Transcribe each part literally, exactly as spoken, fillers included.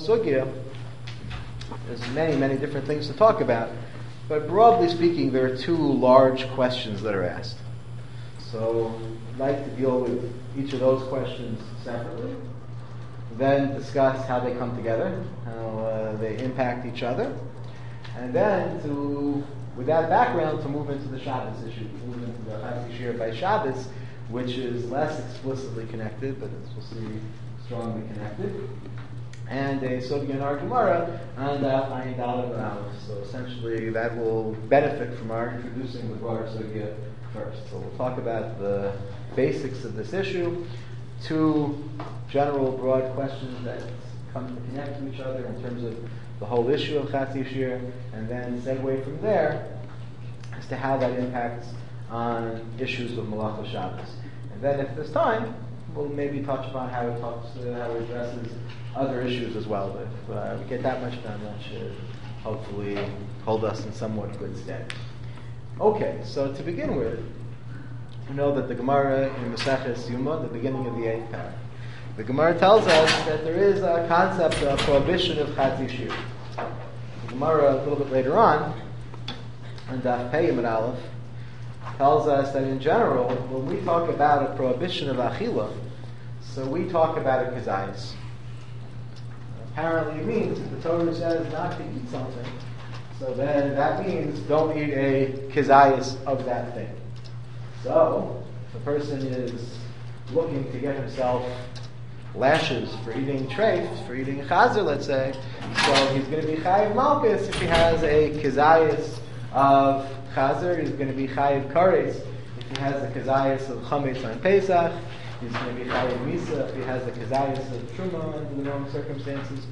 sugya. There's many, many different things to talk about, but broadly speaking, there are two large questions that are asked. So I'd like to deal with each of those questions separately, then discuss how they come together, how uh, they impact each other, and then to, with that background, to move into the Shabbos issue, to move into the Chatzi Shir by Shabbos, which is less explicitly connected, but as we'll see, strongly connected, and a sugya in our Gemara on Daf Ayin Daled Aleph. So essentially, that will benefit from our introducing the broader sugya first. So we'll talk about the basics of this issue, two general broad questions that come to connect to each other in terms of the whole issue of Chatzi Shir, and then segue from there as to how that impacts on issues of Malachos Shabbos. And then if there's time, we'll maybe touch upon how it talks, uh, how it addresses other issues as well. But if uh, we get that much done, that should hopefully hold us in somewhat good stead. Okay, so to begin with, we know that the Gemara in Maseches Yuma, the beginning of the eighth paragraph, the Gemara tells us that there is a concept of prohibition of Chatzi Shir. The Gemara, a little bit later on, on Daf Pei Yud Aleph, tells us that in general, when we talk about a prohibition of Achila, so we talk about a Kazayas. Apparently it means if the Torah says not to eat something, so then that means don't eat a Kazayas of that thing. So, if a person is looking to get himself lashes for eating treif, for eating chazer, let's say, so he's going to be chayiv malchus if he has a kazayas of chazer. He's going to be chayiv kares if he has a kazayas of chametz on Pesach. He's going to be chayiv misa if he has a kazayas of truma under the normal circumstances,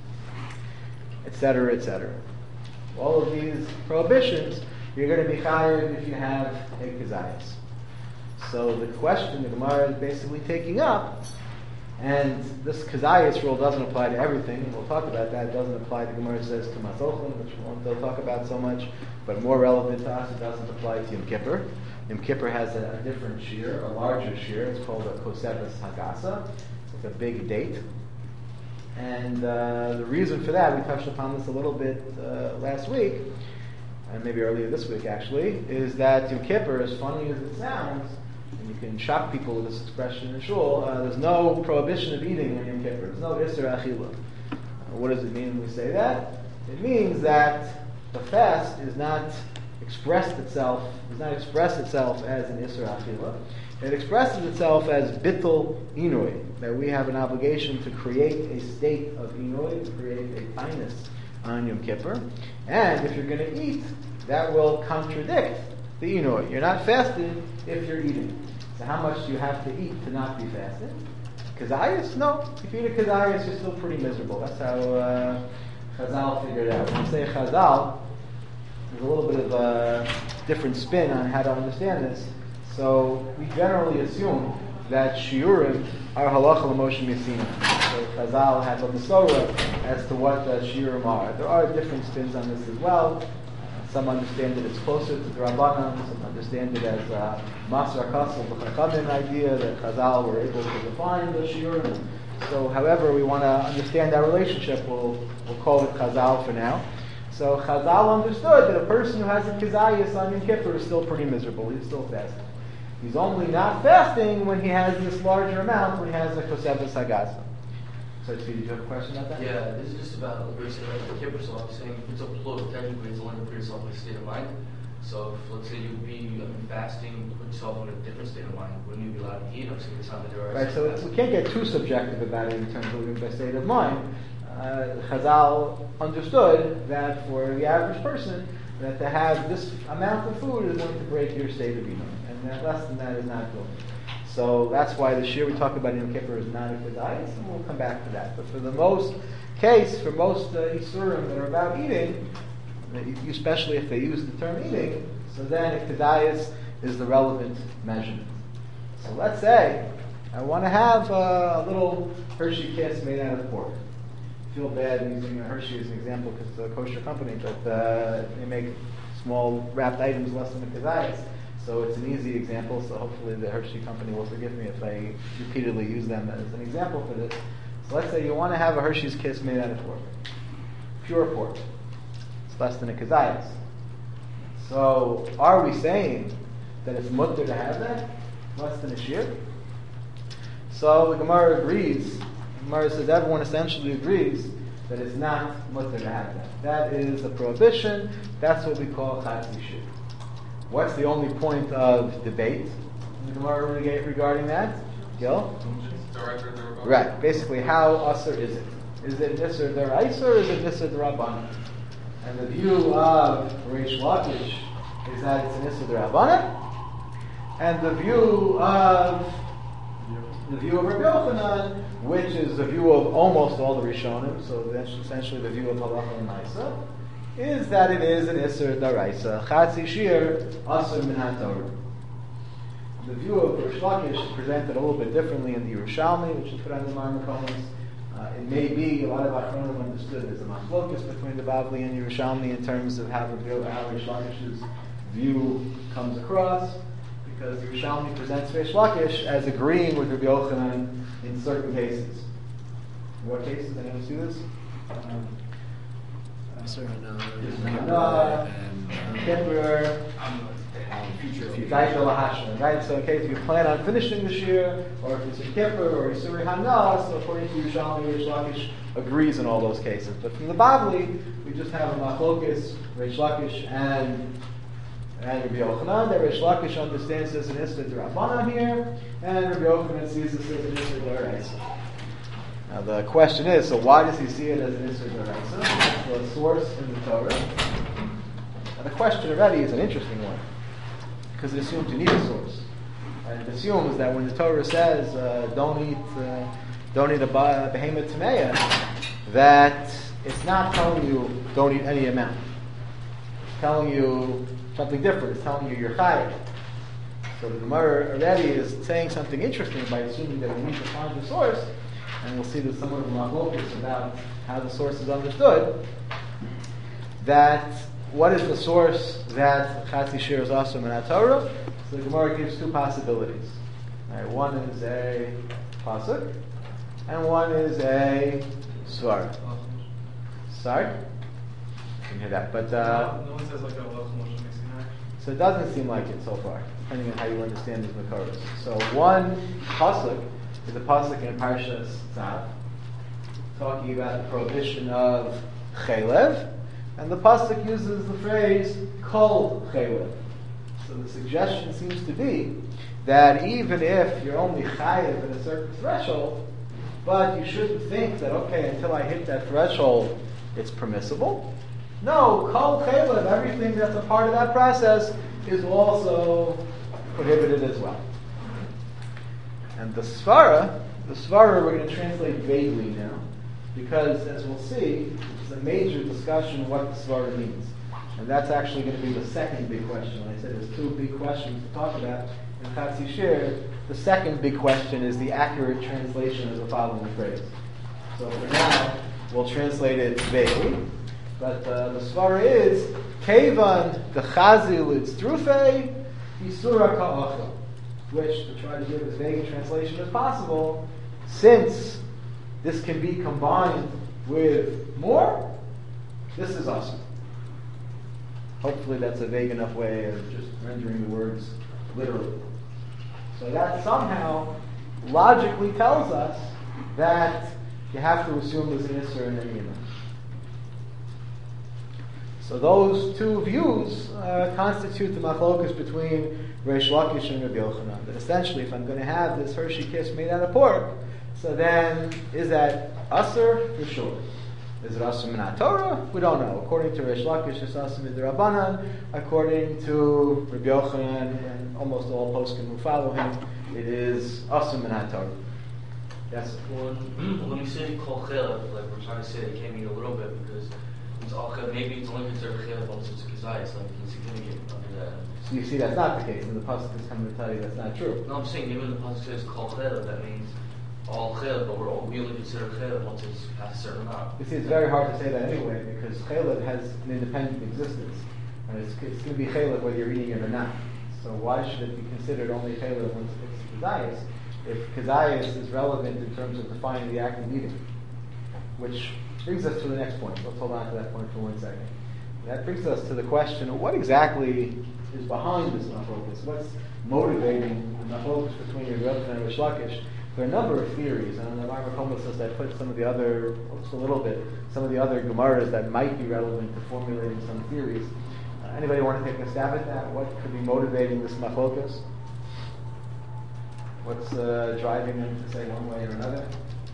et cetera, et cetera. All of these prohibitions, you're going to be chayiv if you have a kazayas. So the question the Gemara is basically taking up, and this Kazayas rule doesn't apply to everything, and we'll talk about that. It doesn't apply, the Gemara says, to Matzochlin, which we won't talk about so much, but more relevant to us, it doesn't apply to Yom Kippur. Yom Kippur has a, a different shear, a larger shear. It's called a Koseves Hagasa. It's like a big date. And uh, the reason for that, we touched upon this a little bit uh, last week, and maybe earlier this week actually, is that Yom Kippur, as funny as it sounds, and you can shock people with this expression in shul, uh, there's no prohibition of eating on Yom Kippur. There's no Isser Achila. Uh, what does it mean when we say that? It means that the fast is not expressed itself, does not express itself as an Isser Achila. It expresses itself as Bittul Inui, that we have an obligation to create a state of Inui, to create a kindness on Yom Kippur. And if you're going to eat, that will contradict the Inui. You're not fasted if you're eating. So how much do you have to eat to not be fasted? Kazayas? No. If you eat a Kazayas, you're still pretty miserable. That's how uh, Chazal figured it out. When you say Chazal, there's a little bit of a different spin on how to understand this. So we generally assume that Shiurim are halacha l'moshe Messina. So Chazal has a Masorah as to what the Shiurim are. There are different spins on this as well. Some understand that it's closer to the Rabbanan, some understand it as a Masar Kasel, the Chachamim idea that Chazal were able to define the Shiurim. So however we want to understand that relationship, we'll, we'll call it Chazal for now. So Chazal understood that a person who has a Kazayas on Yom Kippur is still pretty miserable, he's still fasting. He's only not fasting when he has this larger amount, when he has a Koseves Hagasa. So, did you have a question about that? Yeah, this is just about basically like the Kippur. So I'm saying it's a plug. Technically, it's only to put yourself in a state of mind. So, if, let's say you be I mean, fasting, put yourself in a different state of mind. Wouldn't you be allowed to eat? I'm saying it's not that there are. Right. So fasting. We can't get too subjective about it in terms of living by state of mind. Uh, Chazal understood that for the average person, that to have this amount of food is going to break your state of eating, and that less than that is not good. So that's why the shir we talk about in Yom Kippur is not a kedayis, and we'll come back to that. But for the most case, for most uh, isurim that are about eating, especially if they use the term eating, so then a kedayis is the relevant measurement. So let's say I want to have uh, a little Hershey kiss made out of pork. I feel bad using Hershey as an example because it's a kosher company, but uh, they make small wrapped items less than a kedayis. So it's an easy example, so hopefully the Hershey company will forgive me if I repeatedly use them as an example for this. So let's say you want to have a Hershey's Kiss made out of pork. Pure pork. It's less than a kazayas. So are we saying that it's mutter to have that? Less than a shear? So the Gemara agrees. The Gemara says everyone essentially agrees that it's not mutter to have that. That is a prohibition. That's what we call chatzi shear. What's the only point of debate in the Gemara regarding that? Gil? Right. Basically, how asur is it? Is it nisr deraisa or is it nisr derabbanan? And the view of Reish Lakish is that it's an nisr derabbanan, and the view of the view of Rabbi Yochanan, which is the view of almost all the Rishonim, so essentially the view of Halacha and Maisa, is that it is an nisr deraisa. Chatzi shear asur min haTorah. The view of Reish Lakish is presented a little bit differently in the Yerushalmi, which is put on the Marmakonis. Uh, it may be, a lot of Achronim understood there's a machlokus between the Bavli and Yerushalmi in terms of how, the, how Reish Lakish's view comes across, because the Yerushalmi presents Reish Lakish as agreeing with Rabbi Yochanan in certain cases. In what cases? Anyone see this? Um, uh, Kippur, Right, so in case if you plan on finishing this year, or if it's a Kippur or a Yisuri Hana, so according to Yerushalmi, Reish Lakish agrees in all those cases. But from the Bavli, we just have a machlokus, Reish Lakish and and Rabbi Yochanan. That Reish Lakish understands this an Isra D'Rabbanan here, and Rabbi Yochanan sees this as an Isra D'Oraisa. Now the question is, so why does he see it as an Isra D'Oraisa? Well, a source in the Torah. Now the question already is an interesting one, because it assumes you need a source. And it assumes that when the Torah says uh, don't eat uh, don't eat a behemoth tameya, that it's not telling you don't eat any amount. It's telling you something different. It's telling you you're chayav. So the Gemara already is saying something interesting by assuming that we need to find the source, and we'll see that some of the machlokas about how the source is understood. That what is the source that chatzi shear is asur min haTorah? So the Gemara gives two possibilities. Right, one is a pasuk, and one is a svar. Sorry, I didn't hear that. But uh, no, no one says like a so it doesn't seem like it so far, depending on how you understand these makaros. So one pasuk is a pasuk in Parshas Tzav, talking about the prohibition of chelev. And the pasuk uses the phrase "kol chelev." So the suggestion seems to be that even if you're only chayev at a certain threshold, but you shouldn't think that okay, until I hit that threshold, it's permissible. No, kol chelev, everything that's a part of that process is also prohibited as well. And the svara, the svara, we're going to translate vaguely now, because as we'll see, it's a major discussion of what the svara means. And that's actually going to be the second big question. Like I said, there's two big questions to talk about in chatzi shear. The second big question is the accurate translation of the following phrase. So for now, we'll translate it vaguely. But uh, the svara is, Kevan the chazil it's trufei, isura ka'achel. Which, to try to give as vague a translation as possible, since this can be combined with more, this is awesome. Hopefully that's a vague enough way of just rendering the words literally. So that somehow logically tells us that you have to assume there's an Isser in any event. So those two views uh, constitute the machlokus between Reish Lakish and Rabbi Yochanan. That essentially, if I'm going to have this Hershey Kiss made out of pork, so then is that Asur? For sure. Is it Asur min haTorah? We don't know. According to Reish Lakish, it's Asur min D'Rabbanan. According to Rabbi Yochanan and almost all poskim who follow him, it is Asur min haTorah. Yes? Well, when we say kol chelev, like we're trying to say it can't mean a little bit because it's all chelev. Maybe it's only considered chelev once it's a kazayas, like insignificant under that. So you see that's not the case, and the pasuk is coming to tell you that's not true. No, I'm saying even the pasuk says kol chelev, that means all chelev, but we're all, we only consider chelev once it's past a certain amount. You see, it's very hard to say that anyway, because chelev has an independent existence. And it's, it's going to be chelev whether you're eating it or not. So why should it be considered only chelev once it's kazayas? if kazayas is relevant in terms of defining the act of eating, which brings us to the next point. Let's hold on to that point for one second. That brings us to the question of what exactly is behind this machlokus. What's motivating the machlokus between Rabbi Yochanan and Rish Lakish? There are a number of theories, and the Rambam Koma says that I put some of the other, just a little bit, some of the other Gemaras that might be relevant to formulating some theories. Uh, anybody want to take a stab at that? What could be motivating this machlokus? What's uh, driving them to say one way or another?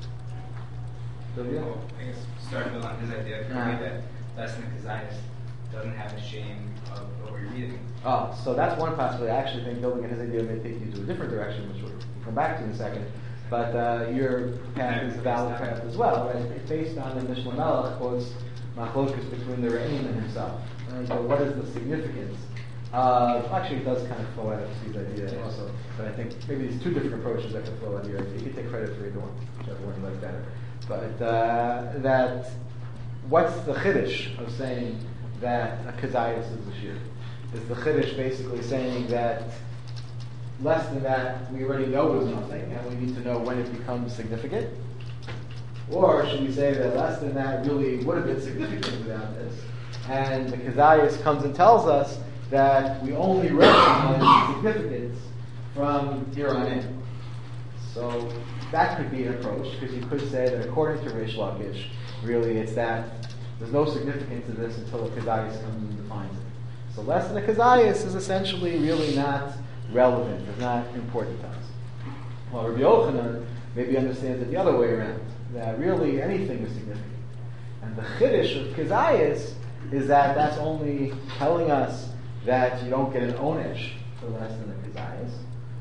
Sylvia? Well, I guess starting on his idea, it could Uh-huh. be that lesson of Kazayas doesn't have a shame of what you're reading. Oh, so that's one possibility. I actually think building on his idea may take you to a different direction, which we'll come back to in a second. But uh, your path is a valid path as well. Right? It's based on the Mishnah Melech quotes machlokus between the Re'im and himself. And so what is the significance? Uh, actually, it does kind of flow out of Steve's idea also. But I think maybe there's two different approaches that could flow out of your idea. You can take credit for either one, whichever one you like better. But uh, that, what's the chiddush of saying that a kazayas is a shir? Is the chiddush basically saying that less than that we already know is nothing and we need to know when it becomes significant? Or should we say that less than that really would have been significant without this? And the kazayas comes and tells us that we only recognize significance from here on in. So that could be an approach, because you could say that according to Rish Lakish, really it's that there's no significance to this until a kazayas comes and defines it. So less than a kazayas is essentially really not relevant, it's not important to us. Well, Rabbi Yochanan maybe understands it the other way around, that really anything is significant. And the chiddush of kazayas is that that's only telling us that you don't get an onesh for less than a kazayas,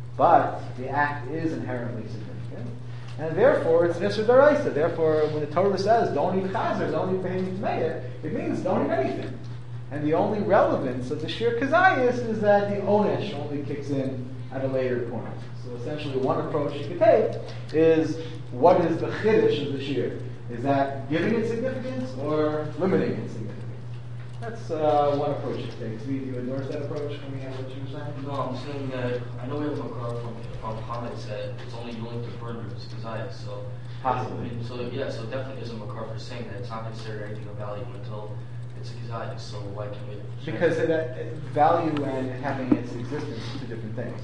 but the act is inherently significant, and therefore it's nisur daraisa. Therefore, when the Torah says don't eat chazer, don't eat behemah tmeya, it means don't eat anything. And the only relevance of the shir kazayas is that the onesh only kicks in at a later point. So essentially, one approach you could take is what is the chiddush of the shir? Is that giving it significance or limiting its significance? That's uh, one approach you take. Do you endorse that approach coming out of what you were saying? No, I'm saying that I know we have a car from from Hamed said it's only willing to burn ribs kazayas. So Possibly. I mean, so yeah, so definitely isn't McCarr for saying that it's not considered anything of value until it's a kazayas. So why can't we? Because it, uh, value and having its existence are two different things.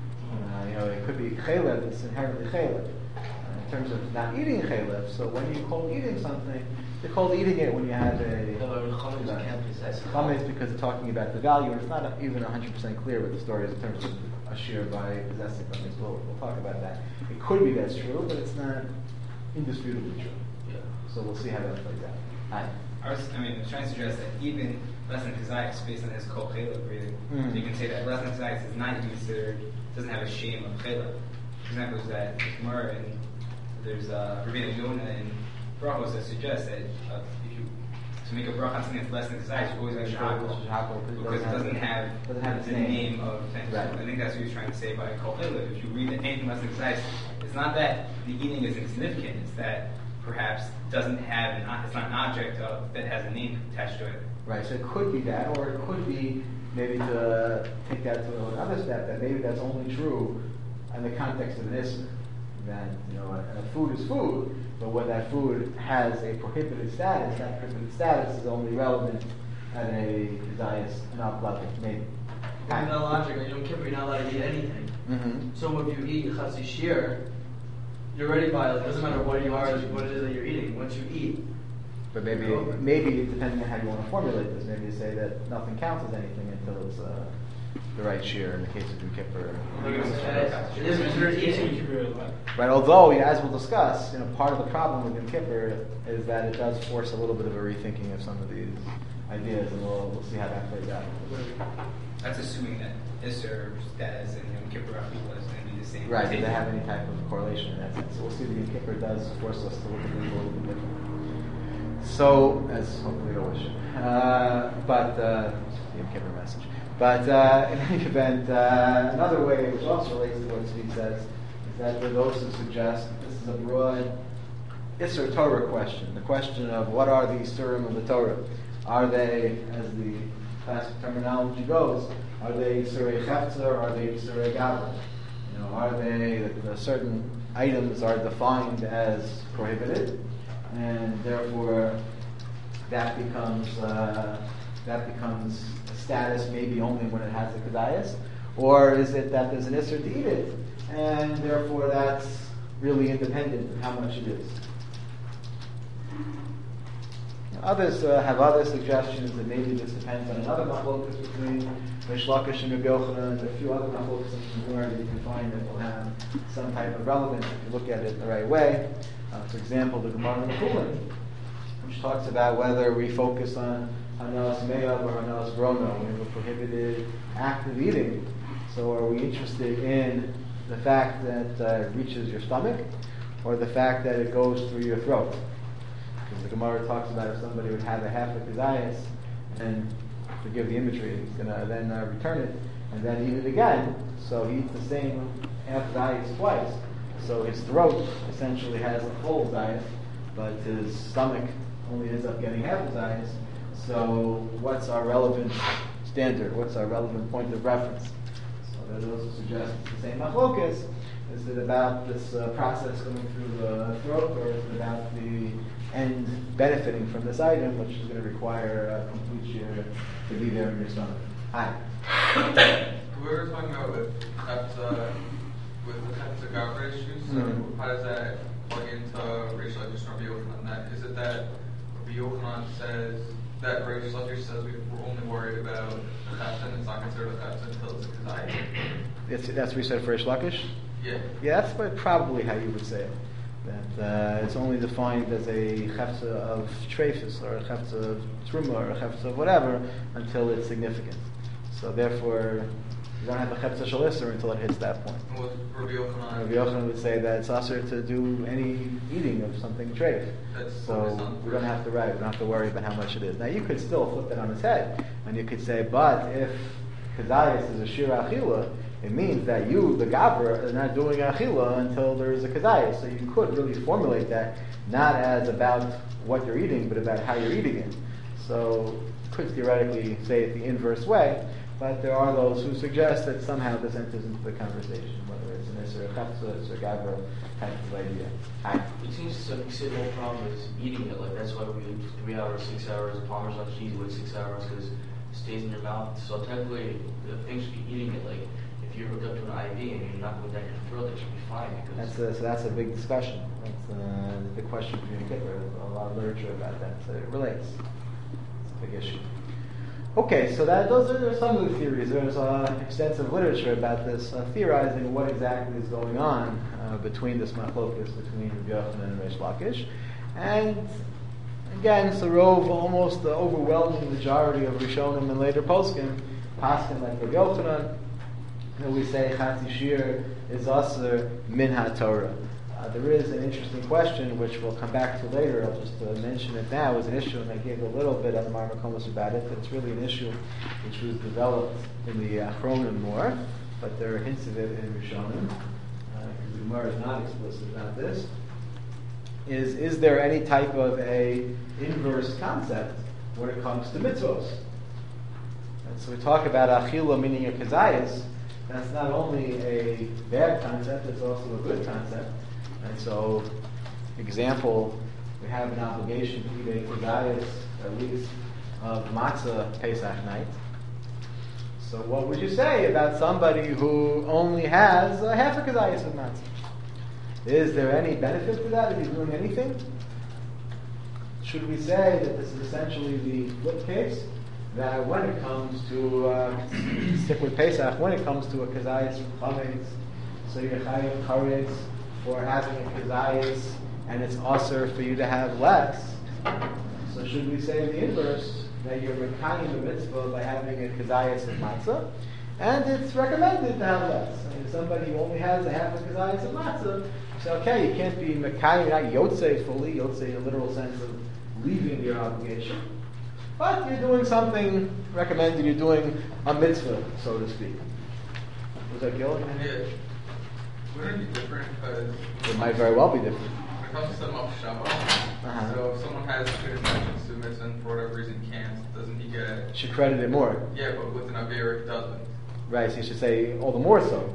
Uh, you know, it could be chalev, it's inherently chalev. Uh, in terms of not eating chalev, so when you call eating something, you're called eating it when you have a... No, but chametz you can't possess it. Chametz because it's talking about the value, and it's not even one hundred percent clear what the story is in terms of a shir by possessing chametz. We'll, we'll talk about that. It could be that's true, but it's not indisputably true. Yeah. So we'll see how that plays out. Hi. I was, I mean, I was trying to suggest that even less than Kazayas, based on his kol chaylev reading, Mm. so you can say that less than Kazayas is not even considered, doesn't have a shame of chaylev. For example, is that Gemara and there's uh, Rabbeinu Yonah and brachos that suggest that uh, if you to make a bracha on something that's less than Kazayas, you always make shahakol, Shahakol, because it doesn't have, doesn't have its the name. name of things. Right. So I think that's what he was trying to say by kol chaylev. If you read anything less than Kazayas, it's not that the eating is insignificant, it's that perhaps doesn't have an, it's not an object of, that has a name attached to it. Right, so it could be that, or it could be maybe to take that to another step, that maybe that's only true in the context of an isser. That, you know, a, a food is food, but when that food has a prohibited status, that prohibited status is only relevant at a kazayas, enough level, maybe. Isn't that logical? You don't care, you're not allowed to eat anything. Mm-hmm. So if you eat chatzi shir, you're already violated. It doesn't matter what you are, what it is that you're eating. Once you eat, But maybe, maybe depending on how you want to formulate this, maybe you say that nothing counts as anything until it's uh, the right shear in the case of Yom Kippur. it is considered eating. Right, although, you know, as we'll discuss, you know, part of the problem with Yom Kippur is that it does force a little bit of a rethinking of some of these ideas, and we'll, we'll see how that plays out. That's assuming that Isser status and Yom Kippur people is going to be the same. Right, do they have any type of correlation in that sense? So we'll see that Yom Kippur does force us to look at things a little bit different. So, as hopefully you'll wish. Uh, but, uh, the Yom Kippur message. But uh, in any event, uh, another way, which also relates to what Tzvi says, is that there are those who suggest that this is a broad Isser Torah question. The question of what are the Isurim of the Torah? Are they, as the classic terminology goes, are they Isurei Chefza or are they Isurei Gavra? You know, are they the certain items are defined as prohibited, and therefore that becomes uh, that becomes a status maybe only when it has a kedayas, or is it that there's an issur to eat it, and therefore that's really independent of how much it is? Others uh, have other suggestions that maybe this depends on another machlokas between Reish Lakish and Rabbi Yochanan, and a few other machlokas in the Gemara that you can find that will have some type of relevance if you look at it the right way. Uh, for example, the Gemara in Chulin, which talks about whether we focus on Hanas Me'av or Hanas Brono. We have a prohibited act of eating. So are we interested in the fact that uh, it reaches your stomach, or the fact that it goes through your throat? Because the Gemara talks about if somebody would have a half a kazayas and forgive the imagery, he's going to then uh, return it and then eat it again. So he eats the same half kazayas twice. So his throat essentially has a full kazayas, but his stomach only ends up getting half kazayas. So what's our relevant standard? What's our relevant point of reference? So that also suggests it's the same machlokas. Is it about this uh, process going through the throat, or is it about the end benefiting from this item, which is going to require a complete share to be there in your stomach? Hi. We were talking about with Chefza, with the Chefza Gavra issues. So Mm-hmm. how does that plug into Reish Lakish and Rabbi Yochanan? That is it that Rabbi Yochanan says that Reish Lakish says we, we're only worried about the Chefza and it's not considered a Chefza until it's a Kazai? That's, that's what we said for Reish Lakish? Yeah. Yeah, that's what, probably how you would say it. That uh, it's only defined as a chefza of treifus, or a chefza of truma, or a chefza of whatever, until it's significant. So therefore, you don't have a chefza shel isur until it hits that point. And with Rabbi Yochanan, Rabbi Yochanan would say that it's asur to do any eating of something treif. That's So focused on we don't have to write, we don't have to worry about how much it is. Now you could still flip that on its head, and you could say, but if kedayas is a shira achila, it means that you, the gabra, are not doing achila until there is a kedayas. So you could really formulate that not as about what you're eating, but about how you're eating it. So you could theoretically say it the inverse way, but there are those who suggest that somehow this enters into the conversation, whether it's an isser, a chafza, or gabra type of idea. Hi. It seems to some extent the whole problem is eating it. Like that's why we eat three hours, six hours. Parmesan cheese wait six hours because it stays in your mouth. So technically, the thing should be eating it. Like if you're hooked up to an I V and you're not going down your throat, that should be fine. Because That's a, so that's a big discussion. That's uh, the big question for you to get. There's a lot of literature about that, so it relates. It's a big issue. Okay, so that those are, there are some of the theories. There's uh, extensive literature about this, uh, theorizing what exactly is going on uh, between this machlokas between Rabbi Yochanan and Reish Lakish, and again, Sarov, almost the overwhelming majority of Rishonim and later poskim, poskim like Rabbi Yochanan, that we say Chatzi Shir is also min ha-Torah. Uh, there is an interesting question which we'll come back to later. I'll just uh, mention it now as an issue, and I gave a little bit of Marmakomos about it, but it's really an issue which was developed in the Achronim more, but there are hints of it in Rishonim, because uh, the Gemara is not explicit about this. Is is there any type of a inverse concept when it comes to mitzvos? And so we talk about achila meaning a kazayas. That's not only a bad concept, it's also a good concept. And so, example, we have an obligation to eat a kazayas, at least, of matzah Pesach night. So what would you say about somebody who only has a half a kazayas of matzah? Is there any benefit to that if he's doing anything? Should we say that this is essentially the flip case? That when it comes to, uh, stick with Pesach, when it comes to a kazayas from chametz, so you're chayav charetz for having a kazayas, and it's also for you to have less. So should we say the inverse, that you're mekayim the mitzvah by having a kazayas of matzah, and it's recommended to have less. I mean, somebody who only has a half a kazayas of matzah, you say, okay, you can't be mekayim, not yotzei fully, yotzei in a literal sense of leaving your obligation. But you're doing something recommended, you're doing a mitzvah, so to speak. Was that Gil? Yeah. Wouldn't it be different? Because It might very well be different. when it comes to Maf Shama, Uh-huh. so if someone has good intentions to mitzvah and for whatever reason can't, doesn't he get? Should credit it more. Yeah, but with an Avera, he doesn't. Right, so you should say all the more so.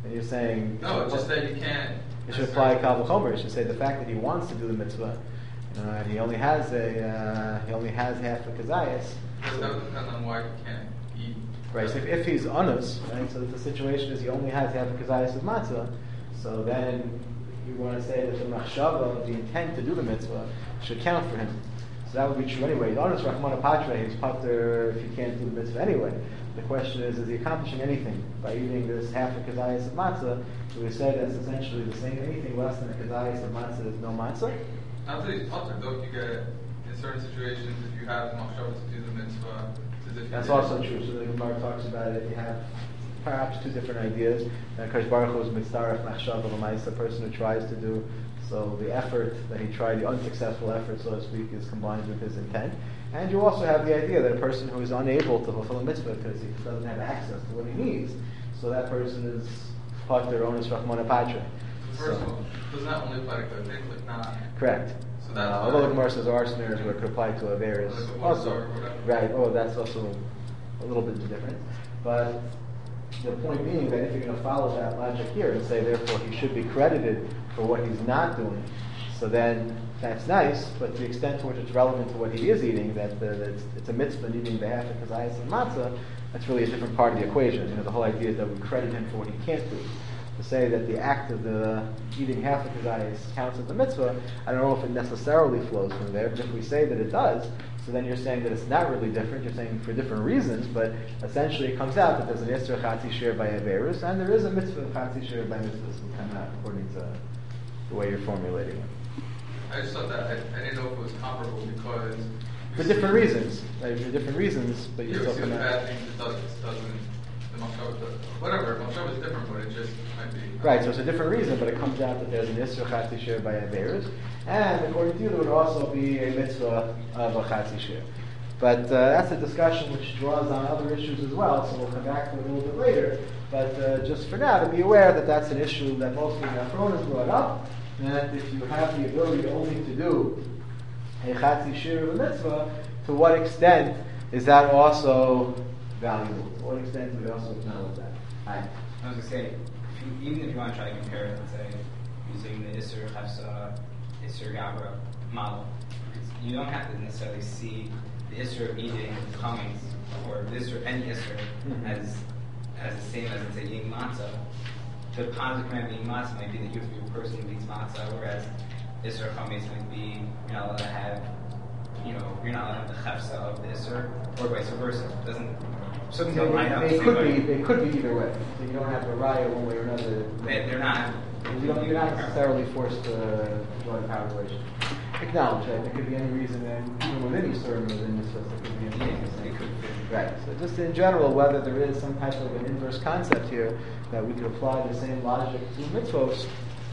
And you're saying No, it's just that you can't. it should apply Kal V'chomer. It should say the fact that he wants to do the mitzvah, uh, and he only has a uh, he only has half a kazayas. But that would depend on why he can't eat. Right. So if, if he's honest, right, so the situation is he only has half a kazayas of matzah, so then you want to say that the machshava, the intent to do the mitzvah, should count for him. So that would be true anyway. Honest Rahman Patra, he's pater if he can't do the mitzvah anyway. The question is, is he accomplishing anything by eating this half a kazayas of matzah? So we say that's essentially the same. Anything less than a kazayas of matzah is no matzah. Not that he's pater, though, if you get in certain situations, if you have machshava to do the mitzvah, it's as if you That's did. also true. So the Gemara talks about it. You have perhaps two different ideas. And Kadosh Baruch Hu is mitzaref machshava l'maisa, the person who tries to do. So the effort that he tried, the unsuccessful effort, so to speak, is combined with his intent. And you also have the idea that a person who is unable to fulfill a mitzvah because he doesn't have access to what he needs, so that person is pater onus Rahman Patra. First of all, does not only apply to good things, like not. Correct. So that's Uh, why- although the Gemara says there are scenarios where it could apply to Averis Like a also. Musar or whatever. Right, oh, that's also a little bit different. But the point being that if you're going to follow that logic here and say, therefore, he should be credited for what he's not doing, so then that's nice, but to the extent to which it's relevant to what he is eating, that, uh, that it's, it's a mitzvah eating the half of kazayas and matzah, that's really a different part of the equation. You know, the whole idea is that we credit him for what he can't do. To say that the act of the eating half of kazayas counts as the mitzvah, I don't know if it necessarily flows from there, but if we say that it does, so then you're saying that it's not really different, you're saying for different reasons, but essentially it comes out that there's an Isra Chatzi Shir by Averus, and there is a mitzvah Chatzi Shir by mitzvahs, kind of according to the way you're formulating it. I just thought that I, I didn't know if it was comparable because For different reasons, right? For different reasons, but you you still see come the out. bad things it does, it doesn't. The machshava does. Whatever, machshava is different, but it just might be. Right, so it's a different reason, but it comes out that there's an Isra Chatzi Shir by Averus, and according to you, there would also be a mitzvah of a Chatzi Shir. But uh, that's a discussion which draws on other issues as well, so we'll come back to it a little bit later. But uh, just for now, to be aware that that's an issue that most of the Achronim brought up, that if you have the ability only to do a Chatzi Shir of a mitzvah, to what extent is that also valuable? To what extent do we also acknowledge that? Hi. I was going to say, if you, even if you want to try to compare it, let's say, using the Isser Chafsa, Isser Gabra model, you don't have to necessarily see the Isser of eating comings, or the Isser, any Isser, Mhm. as as the same as, let's say, eating matzah. The positive command of eating matzah might be that you have to be a person who eats matzah, whereas Isser comings might be you're not allowed to have, you know, you're not allowed to have the Chafsa of the Isser, or vice versa. It doesn't, something They, don't line up they the same could way. be. They could be either way. So you don't have to riot one way or another. They, they're not. You don't, you're not necessarily forced to join the power relation. Acknowledge that there could be any reason, and even within Eastern, within this, there could be any Yeah, reason. it could be. Right. So just in general, whether there is some type of an inverse concept here that we could apply the same logic to mitzvos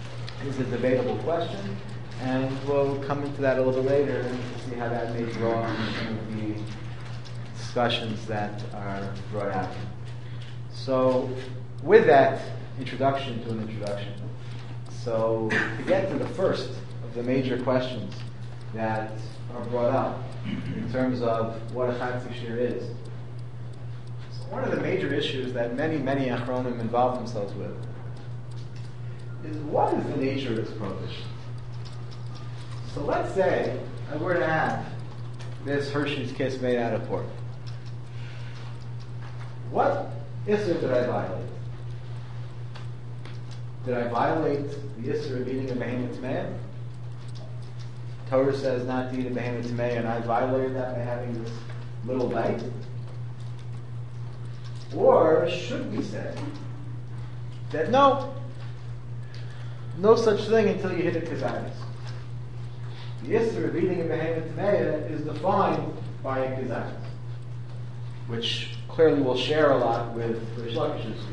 is a debatable question, and we'll come into that a little bit later and see how that may draw on some of the discussions that are brought out. So, with that introduction to an introduction, so to get to the first of the major questions that are brought up in terms of what a Chatzi Shir is. So one of the major issues that many, many Achronim involve themselves with is what is the nature of this prohibition? So let's say I were to have this Hershey's Kiss made out of pork. What Isser did I violate? Did I violate the Isser of eating a behemoth tameh? Torah says not to eat a behemoth tameh, and I violated that by having this little bite? Or should we say that no, no such thing until you hit a kazayas? The Isser of eating a behemoth tameh is defined by a kazayas, which clearly will share a lot with Rish Lakish's view.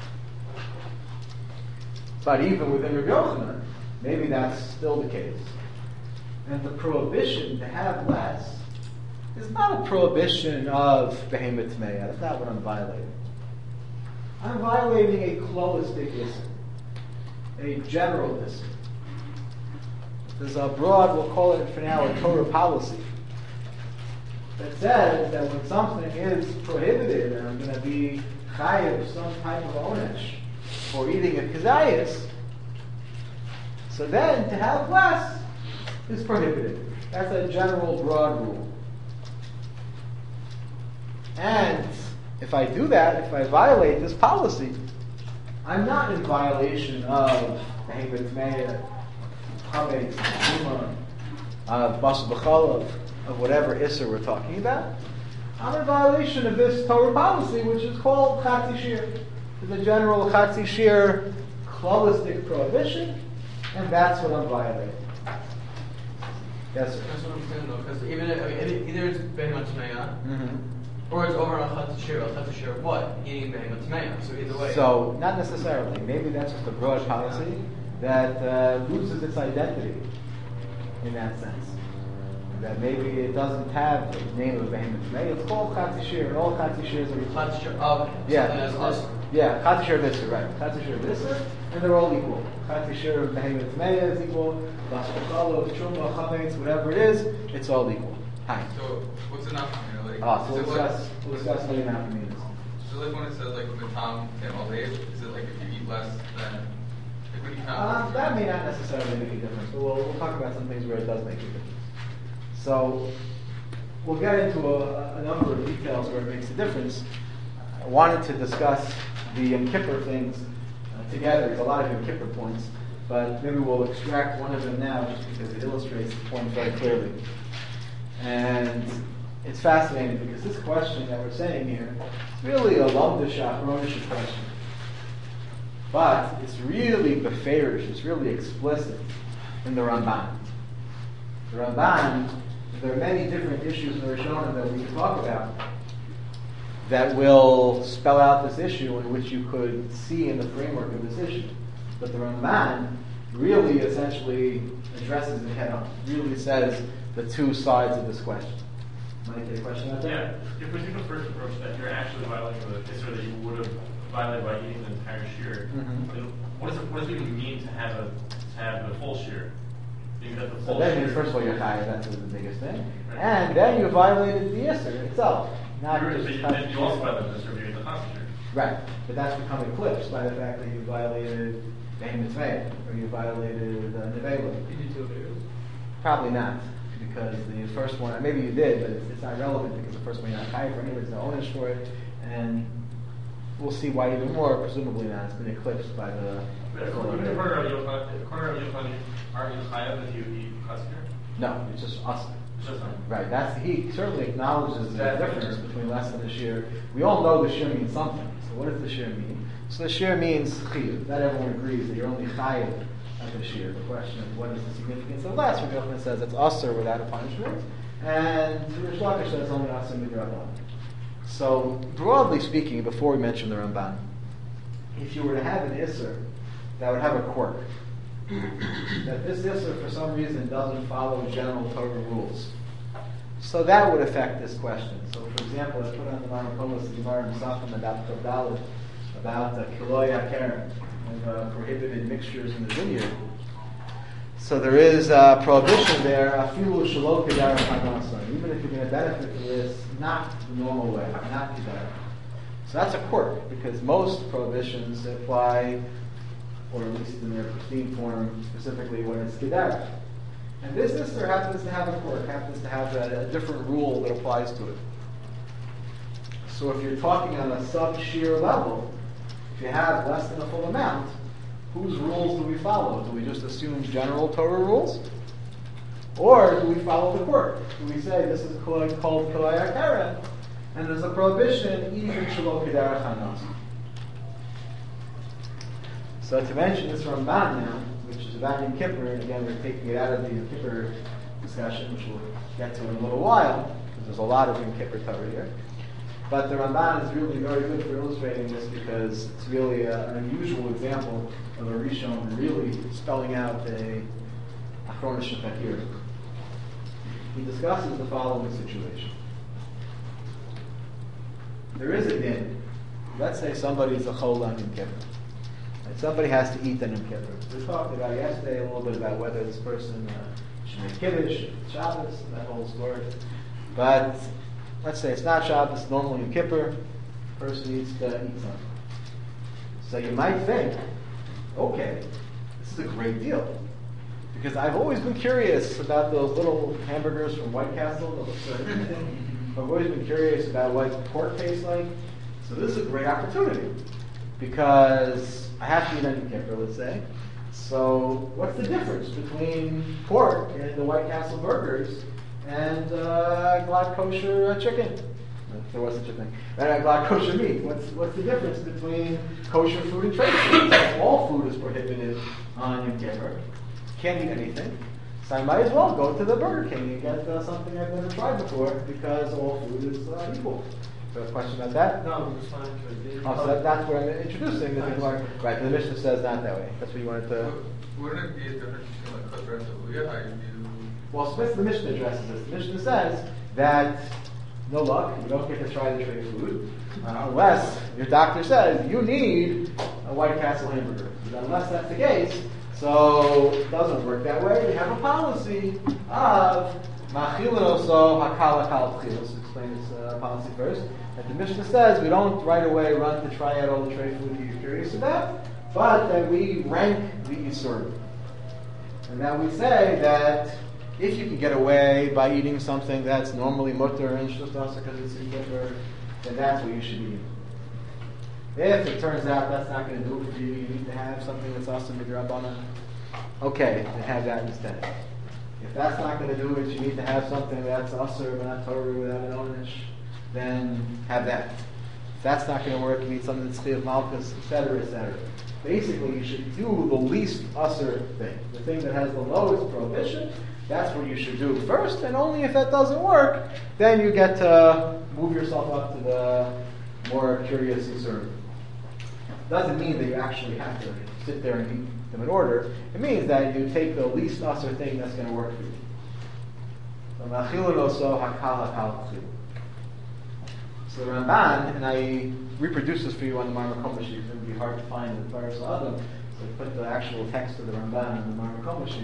But even within Rabbi Yochanan, maybe that's still the case. And the prohibition to have less is not a prohibition of behemoth tameh. That's not what I'm violating. I'm violating a klolistic issur, a general issur. There's a broad, we'll call it for now, a Torah policy that says that when something is prohibited and I'm going to be chayav some type of onesh, for eating a kazayas, so then to have less is prohibited. That's a general broad rule. And if I do that, if I violate this policy, I'm not in violation of Behemoth Meir, Chametz, Tumah, of Bas B'chalav, of whatever Isser we're talking about. I'm in violation of this Torah policy, which is called Chatzi Shir. It's a general Chatzi Shir klalistic prohibition, and that's what I'm violating. Yes, sir. That's what I'm saying though, because even if, I mean, either it's Behemoth Tmeya, Mm-hmm. or it's over on Chatzi Shir. Chatzi Shir of what? Eating Behemoth Tmeya. So either way. So, not necessarily. Maybe that's just a broad policy that uh, loses its identity in that sense. That maybe it doesn't have the name of Behemoth Tmeya. It's called Chatzi Shir, and all Chatzi Shirs are Chatzi Shir of Yeah, something as us. yeah, Chatzi Shir Visser, right. Chatzi Shir Visser, and they're all equal. Chatzi Shir of Behemoth Tmeya is equal. Bas B'chalav, Truma, Chametz, whatever it is, it's all equal. Hi. So what's enough for me? Like, Ah, so is we'll it like, discuss, we'll discuss what enough means. so like when it says like Matam Te'alev, is it like if you eat less than, like when you count? Uh, that may not necessarily make a difference, but we'll, we'll talk about some things where it does make a difference. So, we'll get into a, a number of details where it makes a difference. I wanted to discuss the Yom Kippur things uh, together. There's a lot of Yom Kippur points, but maybe we'll extract one of them now just because it illustrates the point very clearly. And it's fascinating because this question that we're saying here is really a Lamda Shachronisha question. But it's really beferish, it's really explicit in the Ramban. The Ramban, there are many different issues in the Rishonim that we can talk about that will spell out this issue in which you could see in the framework of this issue. But the Ramban really essentially addresses it head on, really says the two sides of this question. Might take a question out there? Yeah, if we take the first approach that you're actually violating the Isser that you would have violated by eating the entire shear, Mhm. then what does it what does it even mean to have a to have the full shear? You got the So full that shear. means, first of all, you're chayav, that's the biggest thing. And then you violated the Isser itself. Not You're- just but you, Chatzi then you Shir. also violated the Isser of the Chatzi Shir. Right, but that's become eclipsed by the fact that you violated Behemoth Tmeya, or you violated uh, Nevela. You do two of yours. Probably not, because the first one, maybe you did, but it's, it's not relevant because the first one you're not chayav for anyway, there's no owners for it, and we'll see why even more, presumably not, it's been eclipsed by the... But according to According to Rabbi Yochanan, aren't you chayav if you eat Chatzi Shir? No, it's just us. It's just not. Right, that's, he certainly acknowledges the difference between less and the shear. We all know the shear means something, so what does the shear mean? So the shear means chiyuv. Not everyone agrees that you're only chayav at the shear. The question of what is the significance of less, Rabbi Yochanan says it's usher without a punishment, and Rish Lakish says only usher midrabanan. So, broadly speaking, before we mention the Ramban, if you were to have an isser that would have a quirk, that this isser for some reason doesn't follow general Torah rules, so that would affect this question. So, for example, I put on the Marmakolos the Gemara in Safam about Dalit, about the Kiloya Karen, and uh, prohibited mixtures in the vineyard. So there is a prohibition there, afilu shelo kedar hanasan, even if you're going to benefit from this, not the normal way, not kedar. So that's a quirk, because most prohibitions apply, or at least in their pristine form, specifically when it's kedar. And this isser happens to have a quirk, happens to have a, a different rule that applies to it. So if you're talking on a sub-shear level, if you have less than a full amount, whose rules do we follow? Do we just assume general Torah rules? Or do we follow the quirk? Do we say this is called Kilaya Karen, and there's a prohibition even Shelo Kedar Chanas? So to mention this Ramban now, which is about Yom Kippur, and again we're taking it out of the Yom Kippur discussion, which we'll get to in a little while, because there's a lot of Yom Kippur Torah here. But the Ramban is really very good for illustrating this because it's really a, an unusual example of a Rishon really spelling out a Achrona Shechakir. He discusses the following situation. There is a din. Let's say somebody's a chol on Yom Kippur. And somebody has to eat on Yom Kippur. We talked about yesterday a little bit about whether this person uh, should make Kiddush, Shabbos, that whole story. But let's say it's not Shabbos, normally Yom Kippur, person needs to eat something. So you might think, okay, this is a great deal. Because I've always been curious about those little hamburgers from White Castle. That look so interesting. I've always been curious about what pork tastes like. So this is a great opportunity. Because I have to eat onion kipper, let's say. So what's the difference between pork and the White Castle burgers and uh, Glad kosher uh, chicken? If there was such a thing. And Glad kosher meat. What's what's the difference between kosher food and trade food? All food is prohibited on Yom Kippur. Can't eat anything. So I might as well go to the Burger King and get uh, something I've never tried before because all food is uh, equal. So a question about that? No, I'm just fine to it. Oh, so that, that's what I'm introducing. The thing like, right, the Mishnah says not that way. That's what you wanted to... Wouldn't it be a difference between like Chutz and Taluya? How you do... Well, Smith, the Mishnah addresses this. The Mishnah says that no luck, you don't get to try the trade food uh, unless your doctor says you need a White Castle hamburger. But unless that's the case, so it doesn't work that way. We have a policy of machilin oso hakal hakal tchil. Let's explain this uh, policy first. That the Mishnah says we don't right away run to try out all the trade food that you're curious about, but that we rank the Yisurim. And that we say that if you can get away by eating something that's normally mutter and shustasa because it's in mutter, then that's what you should eat. If it turns out that's not going to do it for you, you need to have something that's also midrabanan. Okay, then have that instead. If that's not going to do it, you need to have something that's asur but not Torah without an onish, then have that. If that's not going to work, you need something that's chiyuv malchus, et cetera, et cetera. Basically, you should do the least asur thing, the thing that has the lowest prohibition. That's what you should do first, and only if that doesn't work, then you get to move yourself up to the more curious yisurim. Doesn't mean that you actually have to sit there and eat them in order. It means that you take the least asur thing that's going to work for you. So machilin oso hakal hakal tchil. So the Ramban, and I reproduce this for you on the Marmar Komashi, it's going to be hard to find in the Torah Adam, so I put the actual text of the Ramban in the Marmar Komashi.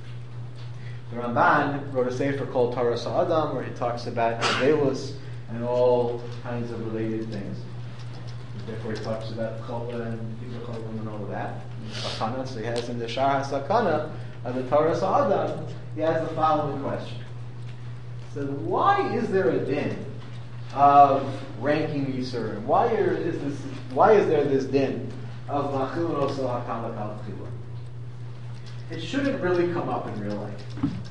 The Ramban wrote a sefer called Torah Adam, where he talks about Avelus and all kinds of related things. Therefore, he talks about Chola and Tikkun Cholim and all of that. Sakana, so he has in the Shar HaSakana of the Torah Adam, he has the following question. He says, why is there a din of ranking Yisurim? Why are, is this? Why is there this din of Machilin Oso Hakal Hakal Chila? It shouldn't really come up in real life.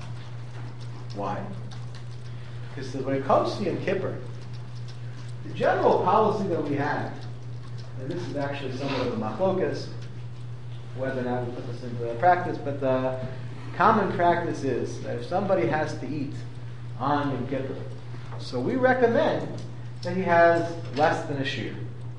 Why? Because when it comes to Yom Kippur, the general policy that we have, and this is actually somewhat of a machlokas, whether or not we put this into practice, but the common practice is that if somebody has to eat on Yom Kippur, so we recommend that he has less than a shear.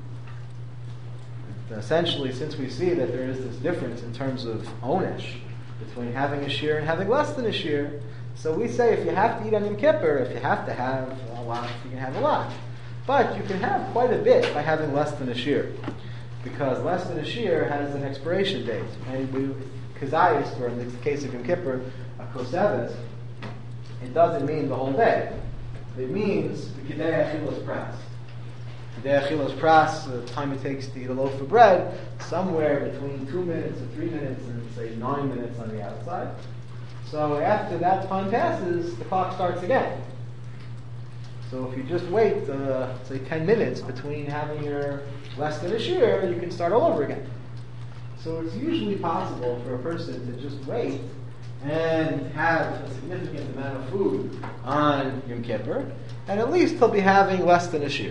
Essentially, since we see that there is this difference in terms of onesh between having a shear and having less than a shear, so we say if you have to eat on Yom Kippur, if you have to have a lot, you can have a lot. But you can have quite a bit by having less than a shear. Because less than a shear has an expiration date. And we, kazayis, or in the case of Yom Kippur, a koseves, it doesn't mean the whole day. It means the Kidei Achilas Pras. Kidei Achilas Pras, the time it takes to eat a loaf of bread, somewhere between two minutes and three minutes and say nine minutes on the outside. So after that time passes, the clock starts again. So if you just wait, uh, say ten minutes between having your less than a shear, you can start all over again. So it's usually possible for a person to just wait and have a significant amount of food on Yom Kippur, and at least he'll be having less than a shear.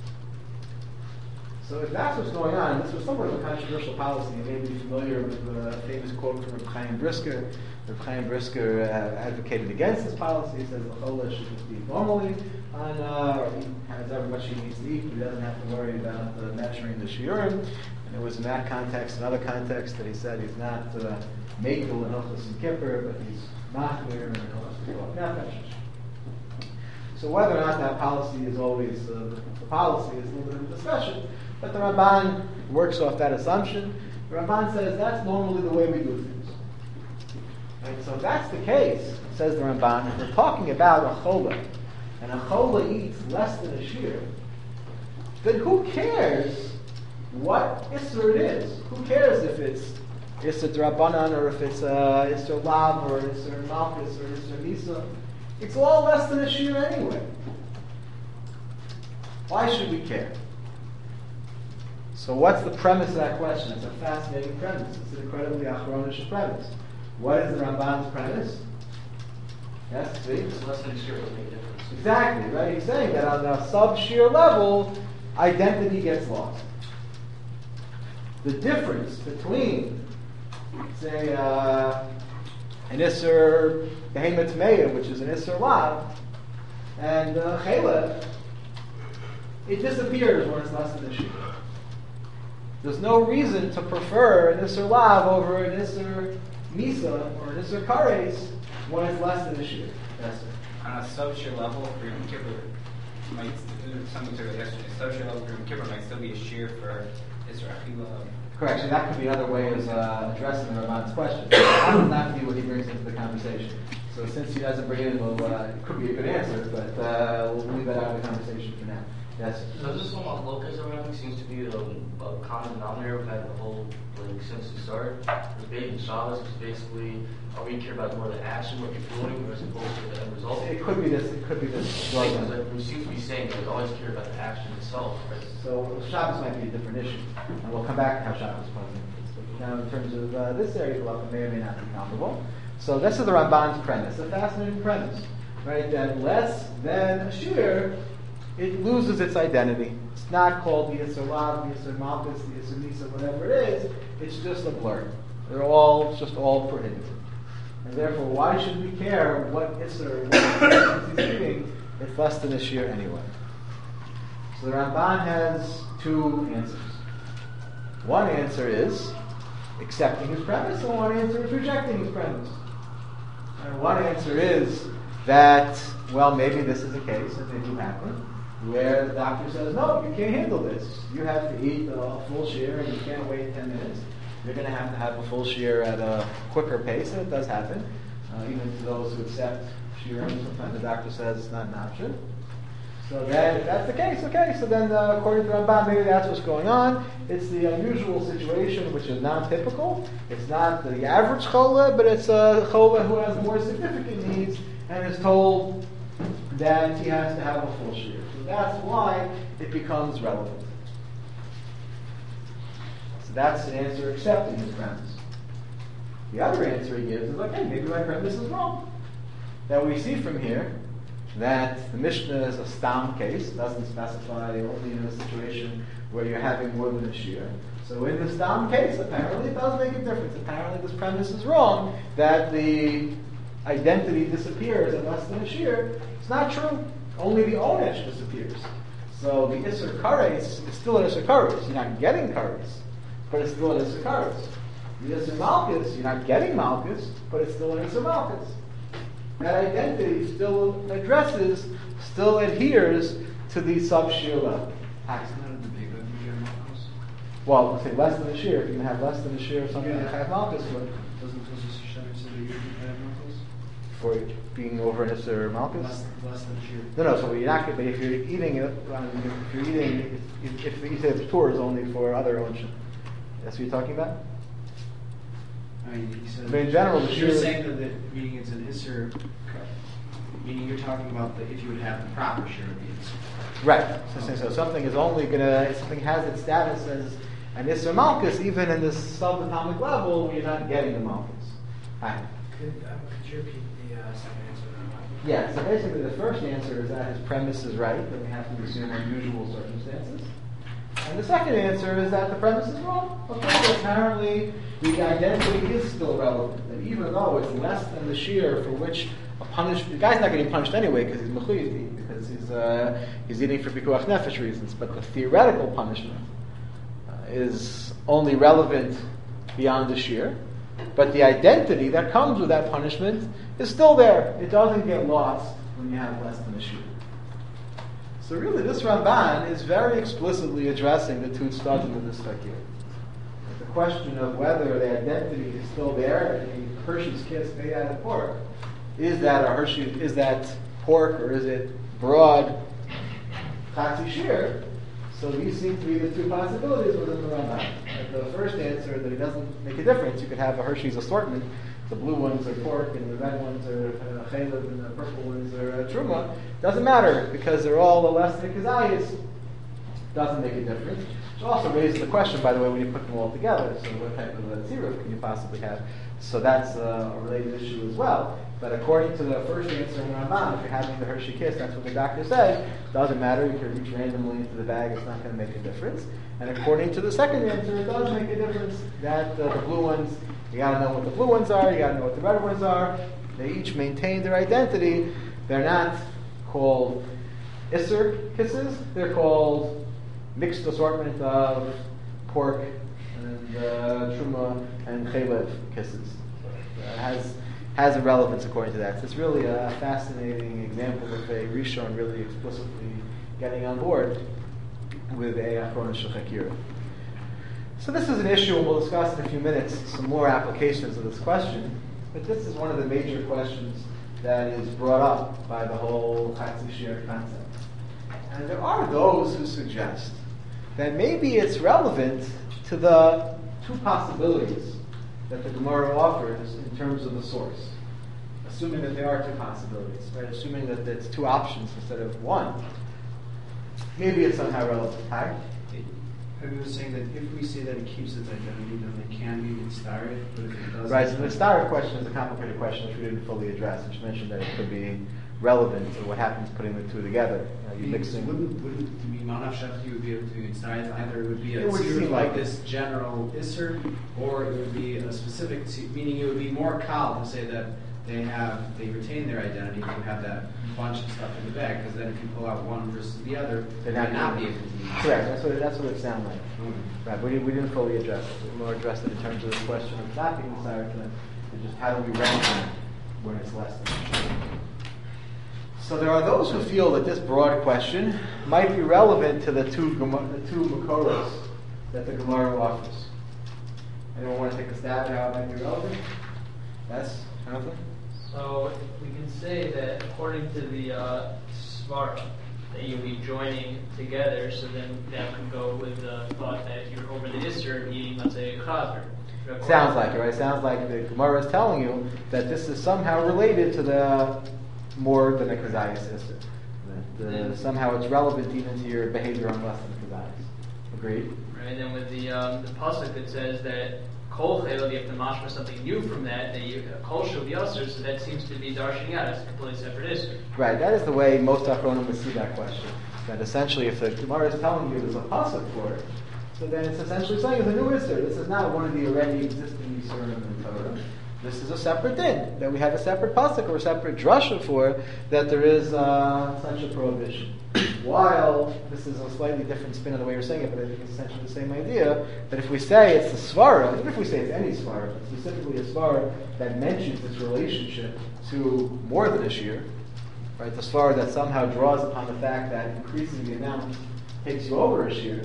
So if that's what's going on, this was somewhat of a controversial policy. You may be familiar with the famous quote from Reb Chaim Brisker. Reb Chaim Brisker uh, advocated against this policy. He says the chola should just eat normally, on, uh, or he has every much he needs to eat, but he doesn't have to worry about uh, measuring the shiurim. And it was in that context, another context, that he said he's not uh, Mekel and Hilchos and Kippur, but he's Machmir and Hilchos Nefesh. So whether or not that policy is always uh, the policy is a little bit of a discussion. But the Ramban works off that assumption. The Ramban says that's normally the way we do things. Right? So if that's the case, says the Ramban, if we're talking about a chola, and a chola eats less than a shear, then who cares what Isser it is. Who cares if it's Isser Drabanan or if it's uh, Isser Lav or Isser Malchus or Isser Misa? It's all less than a shear anyway. Why should we care? So what's the premise of that question? It's a fascinating premise. It's an incredibly achronish premise. What is the Ramban's premise? Yes, see? It's less than a shear doesn't make a difference. Exactly, right? He's saying that on a sub-shear level, identity gets lost. The difference between, say, uh, an Isser Behemoth Meir, which is an Isser Lav, and uh, Chelev, it disappears when it's less than a shear. There's no reason to prefer an Isser Lav over an Isser Misa or an Isser Kares when it's less than a shear. Yes, sir. On a sub-shear level, for Yom Kippur, might something to it yesterday. Sub-shear level for Yom Kippur might still be a shear for Isra Achila. Correct. So that could be another way of uh, addressing the Ramban's question. That would not be what he brings into the conversation. So since he doesn't bring it in, well, uh, it could be a good answer, but uh, we'll leave that out of the conversation for now. Yes, sir. So this one on locus around seems to be a, a common denominator we've had the whole, like, since the start. The debate in Shabbos is basically, are we care about more the action, what you're doing, as opposed to the end result? It could be this. It could be this. Because like, we seem to be saying that we always care about the action itself, right? So Shabbos might be a different issue, and we'll come back to how Shabbos plays into this. But now, in terms of uh, this area, it may or may not be comparable. So this is the Ramban's premise, a fascinating premise, right? That less than a shear, it loses its identity. It's not called the Yisr Lav, the Yisr Malchus, the Yisr Nisa, whatever it is. It's just a blur. They're all it's just all prohibited. And therefore, why should we care what Yisr, what he's eating? It's less than a shear anyway. So the Ramban has two answers. One answer is accepting his premise, and one answer is rejecting his premise. And one answer is that, well, maybe this is a case, and they do happen, where the doctor says, no, you can't handle this. You have to eat a full shear, and you can't wait ten minutes. You're going to have to have a full shear at a quicker pace, and it does happen. Uh, even to those who accept shearing, sometimes the doctor says it's not an option. So then, if that's the case, okay, so then uh, according to Ramban, maybe that's what's going on. It's the unusual situation, which is non-typical. It's not the average chola, but it's a chola who has more significant needs and is told that he has to have a full shear. So that's why it becomes relevant. So that's an answer accepting his premise. The other answer he gives is, okay, maybe my premise is wrong. That we see from here that the Mishnah is a stam case, doesn't specify only in a situation where you're having more than a shear. So in the stam case, apparently it does make a difference. Apparently this premise is wrong, that the identity disappears at less than a shear. It's not true. Only the onesh disappears. So the Isser Kares is still an Isser Kares. You're not getting Kares, but it's still an Isser Kares. The Isser Malchus, you're not getting Malchus, but it's still an Isser Malchus. That identity still addresses, still adheres to the sub-shear level. Well, let's say less than a shear. If you can have less than a shear of something Yeah. that have Malchus, but Doesn't Tosus Hashem say that you can have Malchus? for being over an Isser Malchus? Less, less than shear. No, no. So you're not. But if you're eating it, um, if you're eating, if, if you say the tour is only for other onshin, that's what you're talking about. I mean, he said, But in general, the you're shear- saying that the, meaning it's an Isser, meaning you're talking about the, if you would have the proper shear of the Isser. Right. So, so something is only gonna. Something has its status as an Isser Malchus, even in this subatomic level, you're not getting the Malchus. Right. Could, um, could you repeat the uh, second answer? Yeah, so basically the first answer is that his premise is right, that we have to assume unusual circumstances. And the second answer is that the premise is wrong. Okay, so apparently the identity is still relevant. And even though it's less than the shear for which a punish the guy's not getting punished anyway because he's mechuyev to eat, because he's uh, he's eating for pikuach nefesh reasons. But the theoretical punishment uh, is only relevant beyond the shear. But the identity that comes with that punishment is still there. It doesn't get lost when you have less than a shear. So really, this Ramban is very explicitly addressing the two stadim of this fakir. The question of whether the identity is still there, a Hershey's Kiss made out of pork, is that a Hershey, is that pork or is it broad chatzi shear? So these seem to be the two possibilities within the Ramban. Right? The first answer, that it doesn't make a difference. You could have a Hershey's assortment. The blue ones are pork, and the red ones are uh, chaylev, and the purple ones are uh, truma. Doesn't matter, because they're all the less than kazayis. Doesn't make a difference. Which also raises the question, by the way, when you put them all together. So what type of a tziruf can you possibly have? So that's uh, a related issue as well. But according to the first answer in Ramban, if you're having the Hershey Kiss, that's what the doctor said. Doesn't matter. You can reach randomly into the bag. It's not going to make a difference. And according to the second answer, it does make a difference. That uh, the blue ones, you got to know what the blue ones are. You got to know what the red ones are. They each maintain their identity. They're not called Isser kisses. They're called mixed assortment of pork and uh, truma and chaylev kisses. It has has a relevance according to that. So it's really a fascinating example of a Rishon really explicitly getting on board with a Achrona Shel Chakira. So this is an issue, and we'll discuss in a few minutes some more applications of this question. But this is one of the major questions that is brought up by the whole Chatzi Shir concept. And there are those who suggest that maybe it's relevant to the two possibilities that the Gemara offers in terms of the source. Assuming that there are two possibilities, right? Assuming that it's two options instead of one. Maybe it's somehow relevant. Hi? I was saying that if we say that it keeps its identity, then it can be mitzvah, but if it doesn't... Right, so the mitzvah question is a complicated question which we didn't fully address, which mentioned that it could be relevant to what happens putting the two together. You know, you mixing... Wouldn't, wouldn't the Manav Shafti would be able to mitzvah, either it would be a It would tziruf seem like like this general isser, or it would be a specific, tzir- meaning it would be more kal to say that they have, they retain their identity, to have that bunch of stuff in the bag, because then if you pull out one versus the other, they They're might not not be gonna- able to be. Correct, that's what it, that's what it sounded like. Mm. Right, we, we didn't fully address it. We more addressed it in terms of the question of not being desired to to just how do we rank them when it's less than. So there are those who feel that this broad question might be relevant to the two Gema- the two Makoros that the Gemara offers. Anyone want to take a stab at how it might be relevant? Yes, Jonathan? So we can say that according to the uh, Svara, that you'll be joining together, so then that could go with the thought that you're over the Isser eating, let's say, a chazer. Sounds like it, right? Sounds like the Gemara is telling you that this is somehow related to the more than a kazayas Isser. That uh, somehow it's relevant even to your behavior on less than a kazayas. Agreed? Right, and then with the um, the pasuk it says that kol chaylev, you have to mashma something new from that, that you kol shel yasser, so that seems to be darshaning out as a completely separate issue. Right, that is the way most Achronim would see that question. That essentially, if the Gemara is telling you there's a pasuk for it, so then it's essentially saying it's a new Isser. This is not one of the already existing Yisurim in the Torah. This is a separate din, that we have a separate pasuk or a separate drasha for, that there is uh, such a prohibition. While this is a slightly different spin of the way you're saying it, but I think it's essentially the same idea, that if we say it's the svara, even if we say it's any svara, but specifically a svara that mentions this relationship to more than a shear, right, the svara that somehow draws upon the fact that increasing the amount takes you over a shear,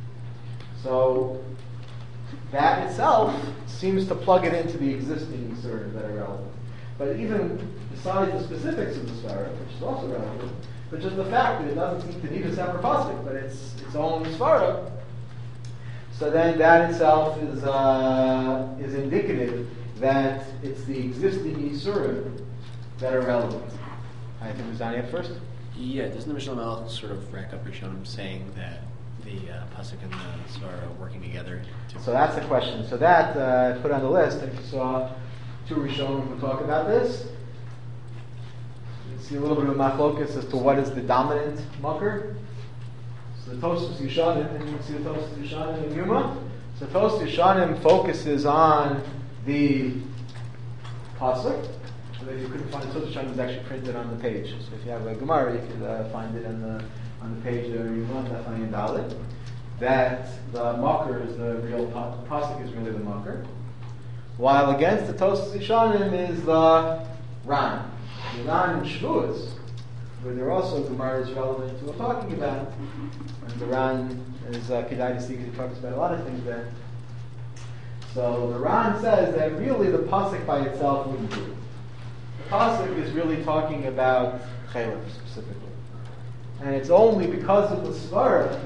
so that itself seems to plug it into the existing yisurim that are relevant. But even besides the specifics of the svara, which is also relevant, but just the fact that it doesn't seem to need a separate pasuk, but it's its own svara, so then that itself is uh, is indicative that it's the existing yisurim that are relevant. I think Ruzani up first. Yeah, doesn't the Mishnah Melech sort of rack up Rishonim saying that the uh, pasuk and the svara are working together? To So that's the question. So that uh, I put on the list, and if you saw two Rishonim who talk about this, you see a little bit of a machlokas as to what is the dominant makar. So the Tosfos Yishanim, and you can see the Tosfos Yishanim in Yuma. So Tosfos Yishanim focuses on the pasuk. So if you couldn't find it, Tosfos Yishanim is actually printed on the page. So if you have a Gemara, you could uh, find it on the on the page there. Yuma Tafani and Dalit. That the makar is the real pa- the pasuk is really the makar. While against the Tosfos Yishanim is the Ran. The Ran in Shavuos, where there are also Gemaras relevant to what we're talking about. And the Ran is uh, Kedai to see because he talks about a lot of things there. So the Ran says that really the pasuk by itself wouldn't do it. The pasuk is really talking about Chaylev specifically. And it's only because of the Svara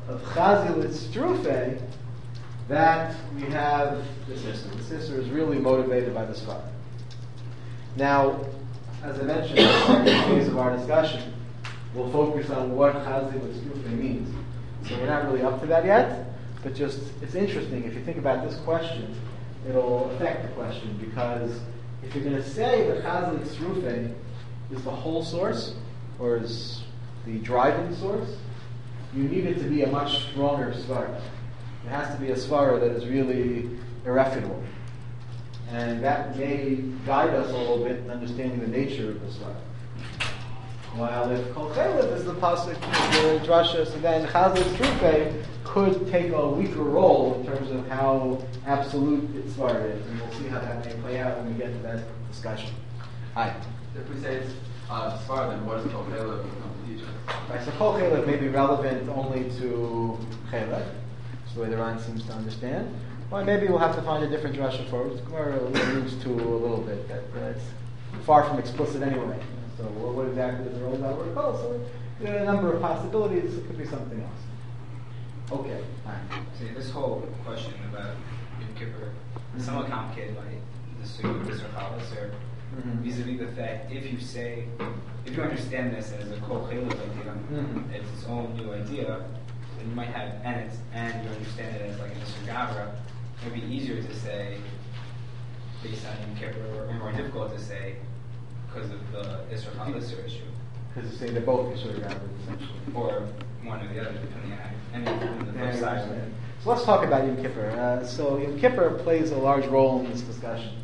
of Chazil Strufe that we have this Isser. This Isser is really motivated by the Svara. Now, as I mentioned, in the second phase of our discussion, we'll focus on what Chazil Strufe means. So we're not really up to that yet, but just, it's interesting. If you think about this question, it'll affect the question, because if you're going to say that Chazil Strufe is the whole source, or is the driving source, you need it to be a much stronger svara. It has to be a svara that is really irrefutable. And that may guide us a little bit in understanding the nature of the svara. While if Kol Chelef is the pasuk, the drasha, so then Chazil Strufe could take a weaker role in terms of how absolute its svara is. And we'll see how that may play out when we get to that discussion. Hi. If we say it's uh, Sfar, then what does Kol Chelef become to teach us? Right, so Kol Chelef may be relevant only to Chelef. That's the way the Ran seems to understand. Or maybe we'll have to find a different drasha for it. Gemara alludes to a little bit that uh, it's far from explicit anyway. So what, what exactly is the role of that word Kol? So there are a number of possibilities. It could be something else. Okay. All right. See, this whole question about Yom Kippur is somewhat complicated by the Sugya this or Chalas, or Mm-hmm. vis-a-vis the fact, if you say, if you understand this as a Kol Chelef idea, Mm-hmm. it's its own new idea, then you might have, and it's, and you understand it as like an Isser Gavra, it would be easier to say, based on Yom Kippur, or more difficult to say, because of the Isser Chalisser issue. Because you say they're both Yisur Gavra, essentially. Or one or the other, depending on any on the Yeah, flip I side. understand. So let's talk about Yom Kippur. Uh, so Yom Kippur plays a large role in this discussion.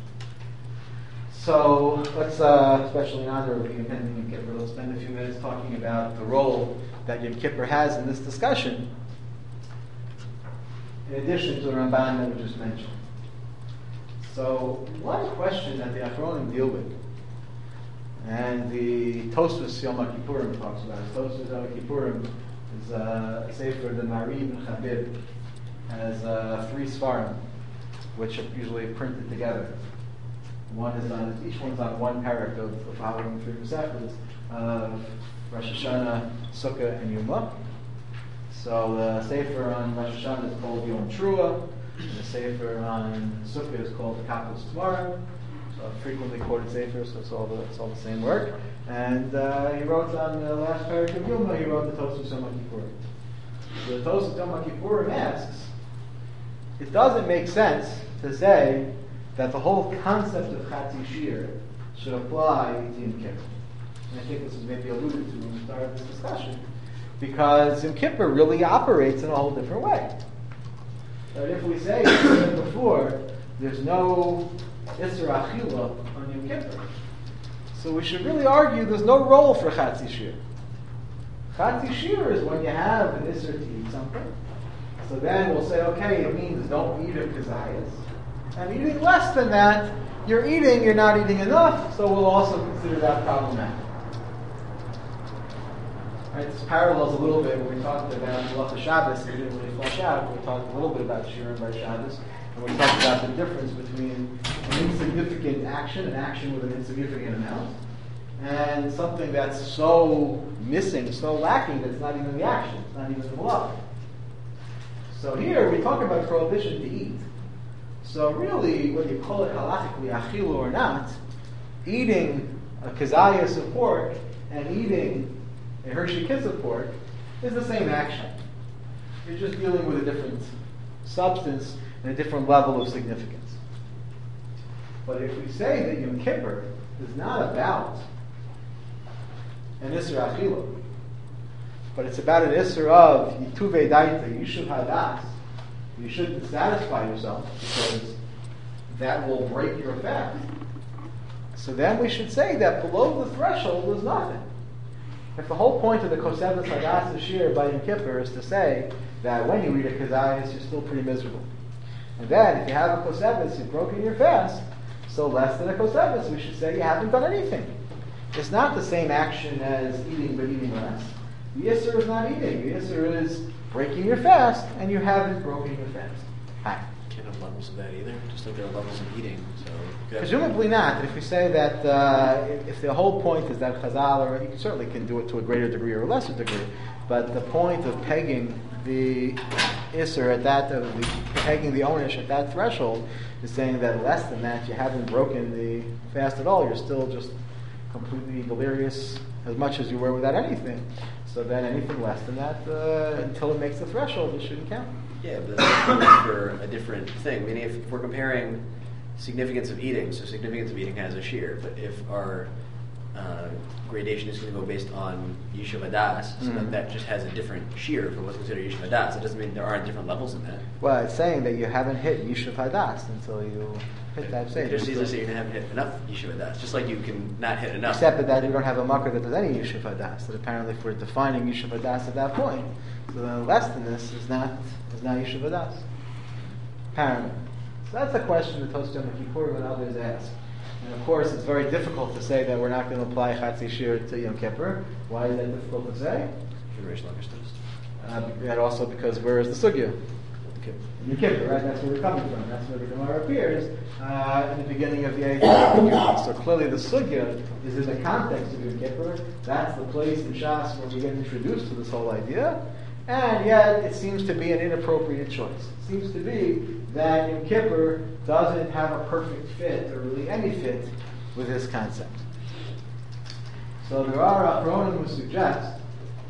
So let's, uh, especially in honor of the impending Yom Kippur, let's spend a few minutes talking about the role that Yom Kippur has in this discussion, in addition to the Ramban that we just mentioned. So one question that the Achronim deal with, and the Tosfos Yom Kippurim talks about it. Tosfos Yom Kippurim is uh, a sefer, the Mari ibn Chabib, has uh, three svarim, which are usually printed together. One is on, each one's on one parak of the following three Mesechus of Rosh Hashanah, Sukkah, and Yuma. So the sefer on Rosh Hashanah is called Yom Trua, and the sefer on Sukkah is called the Kapos Tamarim. So a frequently quoted sefer, so it's all the, it's all the same work. And uh, he wrote on the last parak of Yuma, he wrote the Tosfos Yom Kippurim. So the Tosfos Yom Kippurim asks, it doesn't make sense to say that the whole concept of Chatzi Shir should apply to Yom Kippur. And I think this was maybe alluded to when we started this discussion, because Yom Kippur really operates in a whole different way. But if we say, as we said before, there's no Isser Achila on Yom Kippur, so we should really argue there's no role for Chatzi Shir. Chatzi Shir is when you have an Isser to eat something. So then we'll say, okay, it means don't eat a Kazayas. And eating less than that, you're eating, you're not eating enough, so we'll also consider that problematic. Right, this parallels a little bit when we talked about Halacha Shabbos. We didn't really flesh out, but we talked a little bit about Shirim by Shabbos, and we talked about the difference between an insignificant action, an action with an insignificant amount, and something that's so missing, so lacking, that it's not even the action, it's not even the malach. So here we talk about prohibition to eat. So really, whether you call it halachically achilu or not, eating a kazayas of pork and eating a Hershey Kiss of pork is the same action. You're just dealing with a different substance and a different level of significance. But if we say that Yom Kippur is not about an Isser Achilu, but it's about an Isser of Yituvei Daita, Yishuv Hadas, you shouldn't satisfy yourself because that will break your fast. So then we should say that below the threshold is nothing. If the whole point of the Kosevas Hadas Shir by Yom Kippur is to say that when you eat a Kazayas, you're still pretty miserable. And then if you have a Kosevas, you've broken your fast, so less than a Kosevas, we should say you haven't done anything. It's not the same action as eating but eating less. The Yisr is not eating. The Yisr is breaking your fast, and you haven't broken your fast. Hi. can't have levels of that either, just like there are levels of eating. So you could have- Presumably not. If we say that uh, if the whole point is that Chazal, or you certainly can do it to a greater degree or a lesser degree, but the point of pegging the Isser at that, of the, pegging the Onish at that threshold, is saying that less than that you haven't broken the fast at all. You're still just completely delirious as much as you were without anything. So then anything less than that, uh, until it makes the threshold, it shouldn't count. Yeah, but that's for a different thing. Meaning, if we're comparing significance of eating, so significance of eating has a shear, but if our uh, gradation is going to go based on Yishuv Adas, so Mm-hmm. that, that just has a different shear for what's considered Yishuv Adas. It doesn't mean there aren't different levels in that. Well, it's saying that you haven't hit Yishuv Hadas until you hit that It stage. just easily say you haven't hit enough Yishuv Adas, just like you can not hit enough. Except that you don't have a makar that does any Yishuv Hadas. That apparently, if we're defining Yishuv Hadas at that point, so then less than this is not is not Yishuv Hadas. Apparently. So that's a question that Tosfos Yom Kippur and others ask. And of course, it's very difficult to say that we're not going to apply Chatzi Shir to Yom Kippur. Why is that difficult to say? Generation Lager's toast. Uh, and also because where is the Sugya? Okay. Yom Kippur, right? That's where we're coming from. That's where the Gemara appears uh, in the beginning of the eighth chapter. So clearly the Sugya is in the context of Yom Kippur. That's the place in Shas where we get introduced to this whole idea. And yet it seems to be an inappropriate choice. It seems to be that Yom Kippur doesn't have a perfect fit, or really any fit, with this concept. So there are Achronim who suggest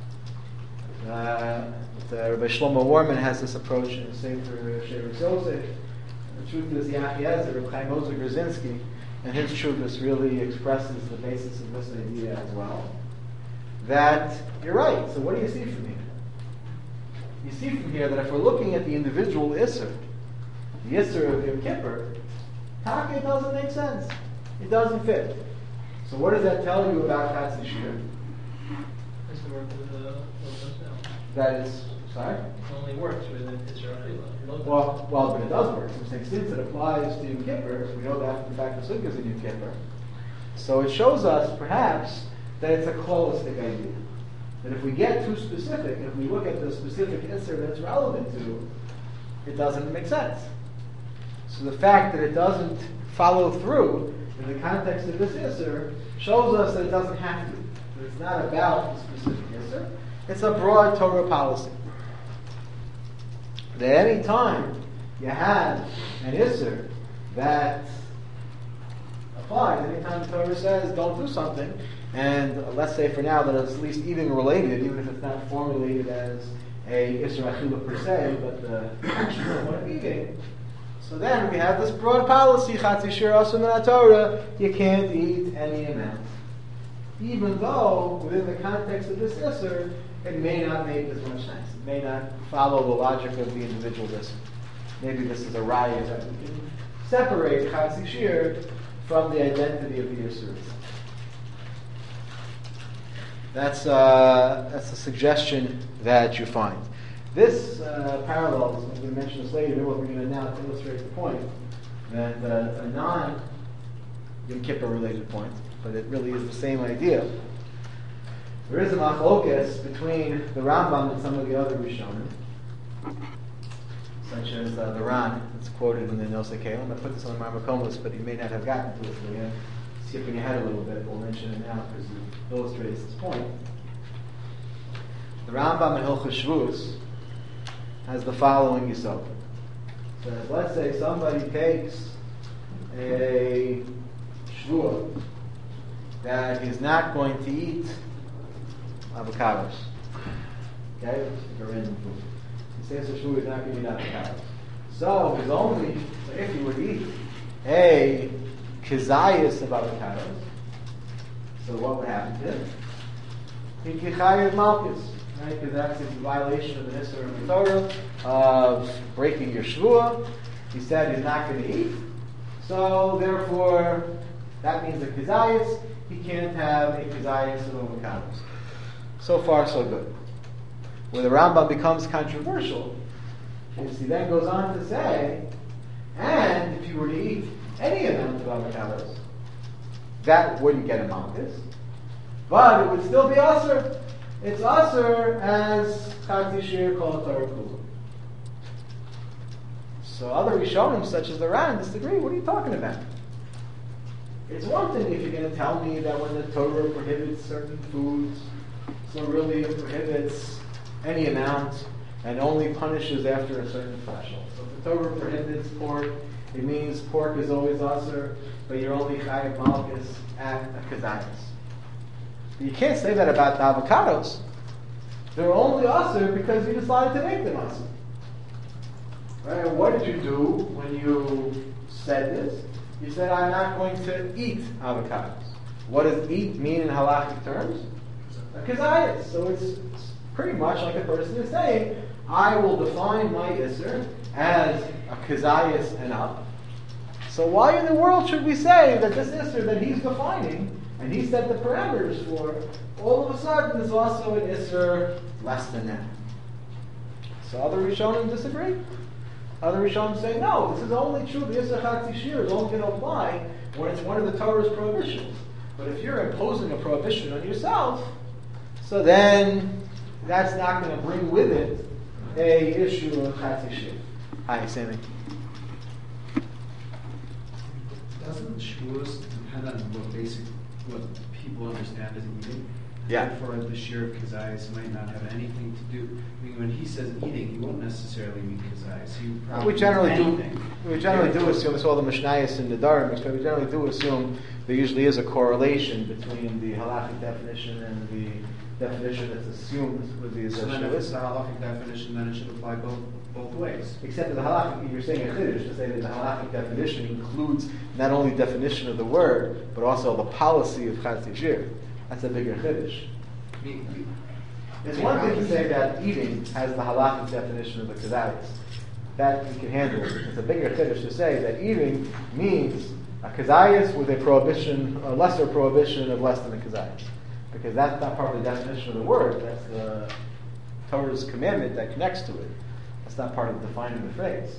uh, that Rabbi Shlomo Warman has this approach in the Sefer Shever Yosef. The truth is, Yachiezer, Rabbi Chaim Ozer Grzinski, and his Shuvas really expresses the basis of this idea as well. That you're right. So what do you see from here? You see from here that if we're looking at the individual Isser, the Isser of Yom Kippur, Taka, it doesn't make sense. It doesn't fit. So what does that tell you about Chatzi Shir? It's the work with the logos now. That is, sorry? It only works with an Isra Achila. Well, well, but it does work. So I'm saying since it applies to Yom Kippur, we know that from the fact that Sukkah is in Yom Kippur. So it shows us, perhaps, that it's a holistic idea. That if we get too specific, and if we look at the specific Isser that it's relevant to, it doesn't make sense. So the fact that it doesn't follow through in the context of this Isser shows us that it doesn't have to. That it's not about the specific Isser. It's a broad Torah policy. That any time you have an Isser that applies, any time the Torah says don't do something, and uh, let's say for now that it's at least eating related, even if it's not formulated as a Isra Achila per se, but the action of one of eating. So then we have this broad policy, Chatzi Shir Asur Min HaTorah, you can't eat any amount. Even though, within the context of this Isser, it may not make as much sense. It may not follow the logic of the individual Isser. Maybe this is a raya that we can separate Chatzi Shir from the identity of the Isser. That's uh, that's a suggestion that you find. This uh, parallels, I'm going to mention this later, what we're going to now to illustrate the point, that uh, a non-Yom Kippur related point, but it really is the same idea. There is a machlokes between the Rambam and some of the other Rishonim, such as uh, the Ran, that's quoted in the Nosei Kalim. I put this on the Marmakom list, but you may not have gotten to it, so we're skipping ahead a little bit. We'll mention it now because it illustrates this point. The Rambam in Hilchos Shvuos has the following yisod. So let's say somebody takes a shvua that he's not going to eat avocados. Okay? It's like a random food. He says a shvua is not going to eat avocados. So his only, so if you would eat a kizayas of avocados, so what would happen to him? He'd get chayav malchus. Right, because that's a violation of the Isser of the Torah of breaking your shvua. He said he's not going to eat, so therefore that means a kizayis. He can't have a kizayis of avocados. So far, so good. Where the Rambam becomes controversial is he then goes on to say, and if you were to eat any amount of avocados, that wouldn't get a malchus, but it would still be asur. It's asur as Chatzi Shir called Torah Kula. So other Rishonim, such as the Ran, disagree. What are you talking about? It's one thing if you're going to tell me that when the Torah prohibits certain foods, so really it prohibits any amount and only punishes after a certain threshold. So if the Torah prohibits pork, it means pork is always asur, but you're only chayav malchus at a kazayas. You can't say that about the avocados. They're only asur because you decided to make them asur. Right? And what did you do when you said this? You said, I'm not going to eat avocados. What does eat mean in halachic terms? A kazayas. So it's, it's pretty much like a person is saying, I will define my isser as a kazayas and up. So why in the world should we say that this isser that he's defining, and he set the parameters for, all of a sudden is also an isser less than that? So other Rishonim disagree. Other Rishonim say, no, this is only true, the Isser Chatzi Shir is only going to apply when it's one of the Torah's prohibitions. But if you're imposing a prohibition on yourself, so then that's not going to bring with it a issue of Chatzi Shir. Hi, Sammy. Doesn't Shavuos depend on what basic, what people understand as eating? Yeah. Therefore, the shir of kazayas might not have anything to do. I mean, when he says eating, he won't necessarily mean kazayas. He probably We generally means do. anything. We generally do assume. It's all the Mishnayos and the Darim. But we generally do assume there usually is a correlation between the halachic definition and the definition that's assumed with the So then, if it's Shavuos. a halachic definition, then it should apply both both ways. Except that the halachic, you're saying a chiddush to say that the halachic definition includes not only definition of the word, but also the policy of Chatzi Shir. That's a bigger chiddush. I mean, It's one thing to say that eating has the halachic definition of the kazayas. That we can handle. It's a bigger chiddush to say that eating means a kazayas with a prohibition, a lesser prohibition of less than a kazayas. Because that's not part of the definition of the word. That's the Torah's commandment that connects to it. That's not part of defining the phrase.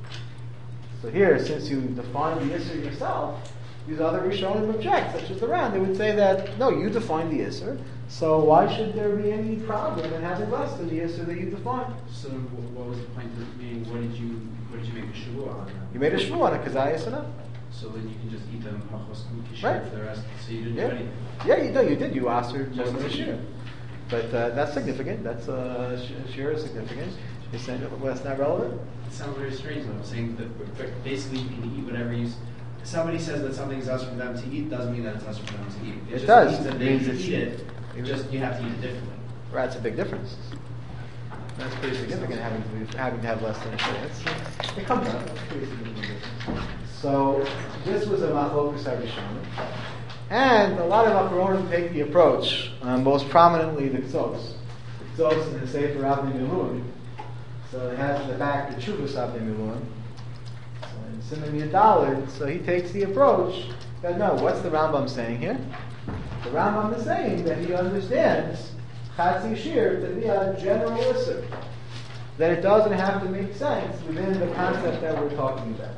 So here, since you define the Isser yourself, these other Rishonim object, such as the Ran. They would say that, no, you define the Isser, so why should there be any problem in having less than the Isser that you define? So wh- what was the point of meaning? What did you what did you make a shavua on? Then? You made a shvu on a kazayas enough. So then you can just eat them pachos kishir Right. for the rest. So you didn't Yeah, do anything. yeah, you know, you did. You asered Just more than a the shir. shir. But uh, that's significant. That's uh, sh- shir is significant. You're saying that well, that's not relevant? It sounds very strange though. I'm saying that but basically you can eat whatever you. s- Somebody says that something's us for them to eat doesn't mean that it's us for them to eat. It just does. means that It they means can it's- eat it. It just you have to eat it differently. Right, that's a big difference. That's pretty significant having to be, having to have less than a shir. It's, it comes up. That's pretty significant difference. So this was a machlokus harishonim, and a lot of Acharonim take the approach, um, most prominently the Tzos. The Tzos in the Sefer Avnei Miluim. So it has in the back the Chuvas Avnei Miluim. So in Siman Yadalid, so he takes the approach that no, what's the Rambam saying here? The Rambam is saying that he understands Chatzi Shir to be a general isser. That it doesn't have to make sense within the concept that we're talking about.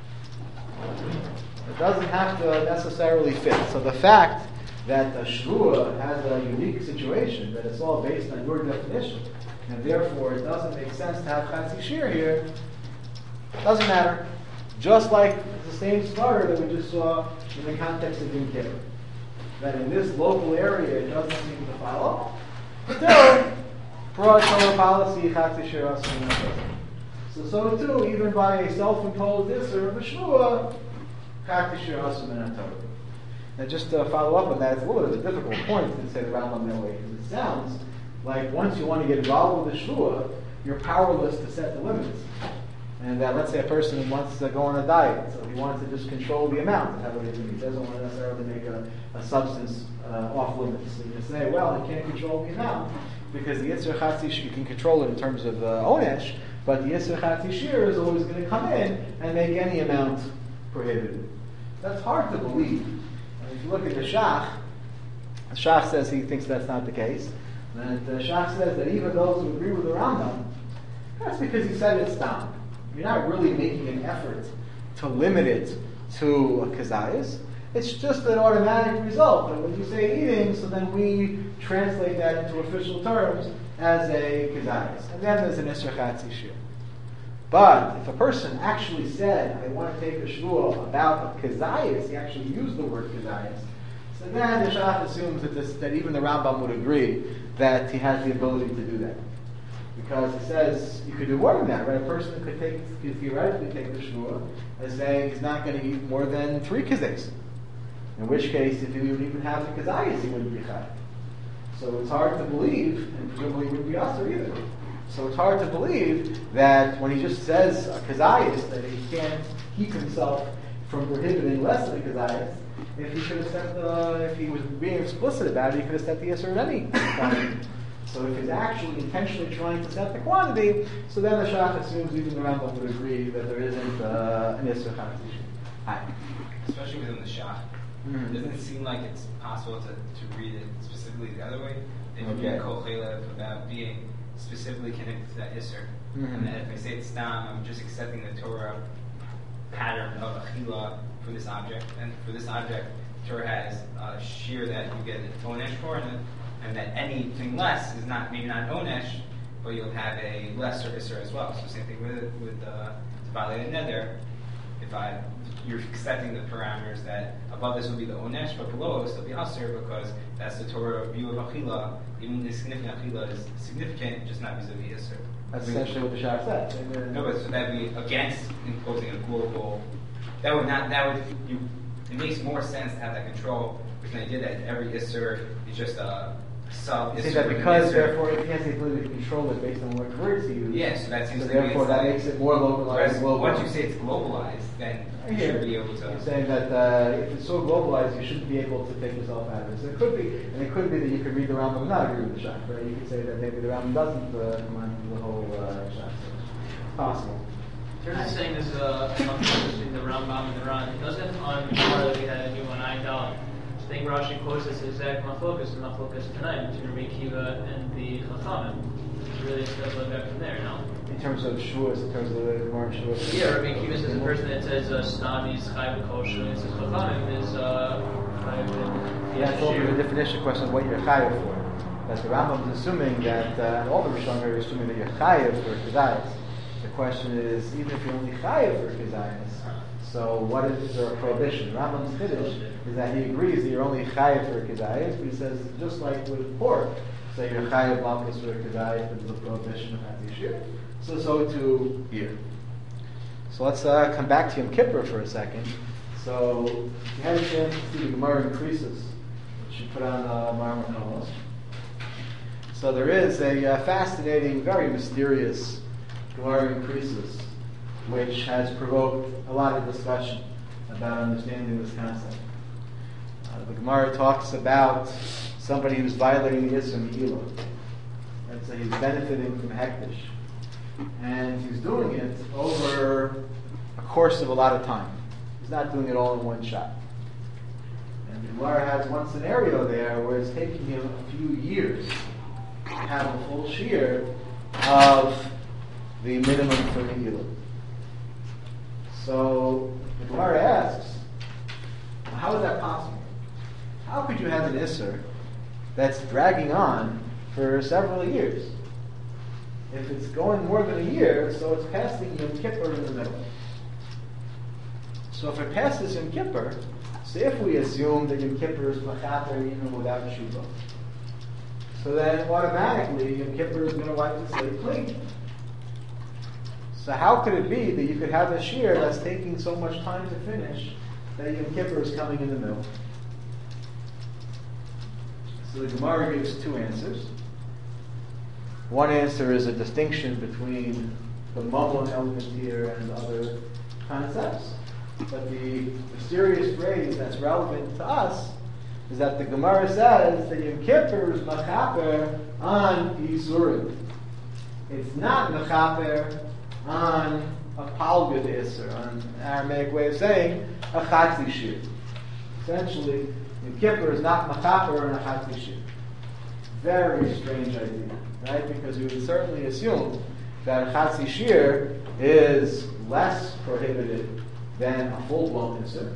It doesn't have to necessarily fit. So the fact that the Shvua has a unique situation, that it's all based on your definition, and therefore it doesn't make sense to have Chatzi Shir here, doesn't matter. Just like the same svara that we just saw in the context of Yom Kippur. That in this local area it doesn't seem to follow. Still, broad Torah policy, Chatzi Shir Asur. So, so too, even by a self-imposed Isser of a Shvua, Chatzi Shir Asur Min HaTorah. Now just to follow up on that, it's a little bit of a difficult point to say the Rambam that way, because it sounds like once you want to get involved with the Shvua, you're powerless to set the limits. And that, let's say a person wants to go on a diet, so he wants to just control the amount of whatever he doesn't want to necessarily make a, a substance uh, off limits. So you can say, well, he can't control the amount because the Yisr Chatzi Shir, you can control it in terms of uh, Onesh, but the Yisr Chatzi Shir is always going to come in and make any amount prohibited. That's hard to believe. And if you look at the Shach, the Shach says he thinks that's not the case. And the Shach says that even those who agree with the Rambam, that's because he said it's down. You're not really making an effort to limit it to a kazayas. It's just an automatic result. And when you say eating, so then we translate that into official terms as a kazayas. And then there's an Isser Chatzi Shir. But if a person actually said, I want to take a shvuah about a kezayis, he actually used the word kezayis, so then the Shach assumes that, this, that even the Rambam would agree that he has the ability to do that. Because he says you could do more than that, right? A person could take, could theoretically take the shvuah as saying he's not going to eat more than three kezayis. In which case, if he would even have the kezayis, he wouldn't be chayav. So it's hard to believe, and presumably he wouldn't be aser either. So it's hard to believe that when he just says a kezayis, that he can't keep himself from prohibiting less than a kezayis. If he could have set the, if he was being explicit about it, he could have set the iser at any quantity. So if he's actually intentionally trying to set the quantity, so then the Shach assumes even the Rambam would agree that there isn't uh, an iser chatzishin. Hi. Especially within the Shach. Mm-hmm. Doesn't it seem like it's possible to, to read it specifically the other way? If you read Kol Chelev about being specifically connected to that Isser, mm-hmm. and then if I say it's Stam, I'm just accepting the Torah pattern of Achila for this object, and for this object, Torah has a shear that you get an Onesh for, and, and that anything less is not maybe not Onesh, but you'll have a lesser Isser as well. So same thing with with uh, Tabale Neder. If I you're accepting the parameters that above this will be the onesh, but below it will be aser because that's the Torah view of achila. Even the significant achila is significant, just not vis-a-vis aser. That's essentially what the Shach said. No, but so that'd be against imposing a global. That would not. That would. You. It makes more sense to have that control. Because the idea that every iser is just a sub. You think that because therefore he has the ability to control it based on what words he uses. Yes, so that seems so to therefore that like, makes it more localized. Global. Once you say it's globalized, then you yeah. should be able to. You're saying that uh, if it's so globalized, you shouldn't be able to take yourself out of it. So it could be, and it could be that you could read the Rambam and not agree with the Shach, right? You could say that maybe the Rambam doesn't uh, come on the whole uh, Shach. It's possible. You're just saying this is a conflict between the Rambam and the Ran. It doesn't on Gemara that we had a new one, I doubt. I think Rashi quotes this exact machlokas and machlokas tonight between Rabbi Akiva and the Chachamim. It's really still going back from there, no? In terms of shuas, in terms of the Gemara shuas. Yeah, Rabbi Akiva says the person that says uh, Stam is chayv kol shu, and says Chachamim is uh, chayv. Yeah, it's over the definition question of what you're chayav for. That's the Rambam is assuming that, uh, and all the Rishonim are assuming that you're chayav for kezayis. The question is, even if you're only chayav for kezayis, so what is, is there a prohibition? Rambam's chiddush is that he agrees that you're only chayav for kezayis, but he says just like with pork, so you're chayav malchus for kezayis, but there's a prohibition of hatishir. So so too here. So let's uh, come back to Yom Kippur for a second. So if you had a chance to see the Gemara increases, which you put on uh, Marmar Kolos. So there is a uh, fascinating, very mysterious Gemara increases, which has provoked a lot of discussion about understanding this concept. Uh, the Gemara talks about somebody who's violating the Yisra Mehila. And so he's benefiting from Hektish. And he's doing it over a course of a lot of time. He's not doing it all in one shot. And the Gemara has one scenario there where it's taking him a few years to have a full shear of the minimum for Mehila. So the Gemara asks, how is that possible? How could you have an Isser that's dragging on for several years? If it's going more than a year, so it's passing Yom Kippur in the middle. So if it passes Yom Kippur, so if we assume that Yom Kippur is Machater even without Shuvah, so then automatically Yom Kippur is going to wipe the slate clean. So how could it be that you could have a shear that's taking so much time to finish that Yom Kippur is coming in the middle? So the Gemara gives two answers. One answer is a distinction between the Mamlon element here and other concepts. But the mysterious phrase that's relevant to us is that the Gemara says that Yom Kippur is Machaper on Yisurim. It's not Machaper on a Palgud Isser, on an Aramaic way of saying a Chatzi Shir. Essentially, Yom Kippur is not Machaper on a Chatzi Shir. Very strange idea, right? Because we would certainly assume that a Chatzi Shir is less prohibited than a full-blown Isser.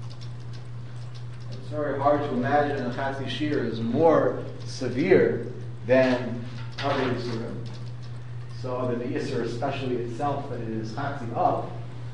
It's very hard to imagine a Chatzi Shir is more severe than other Isserim. So that the Isser, especially itself, that it is chatzing up,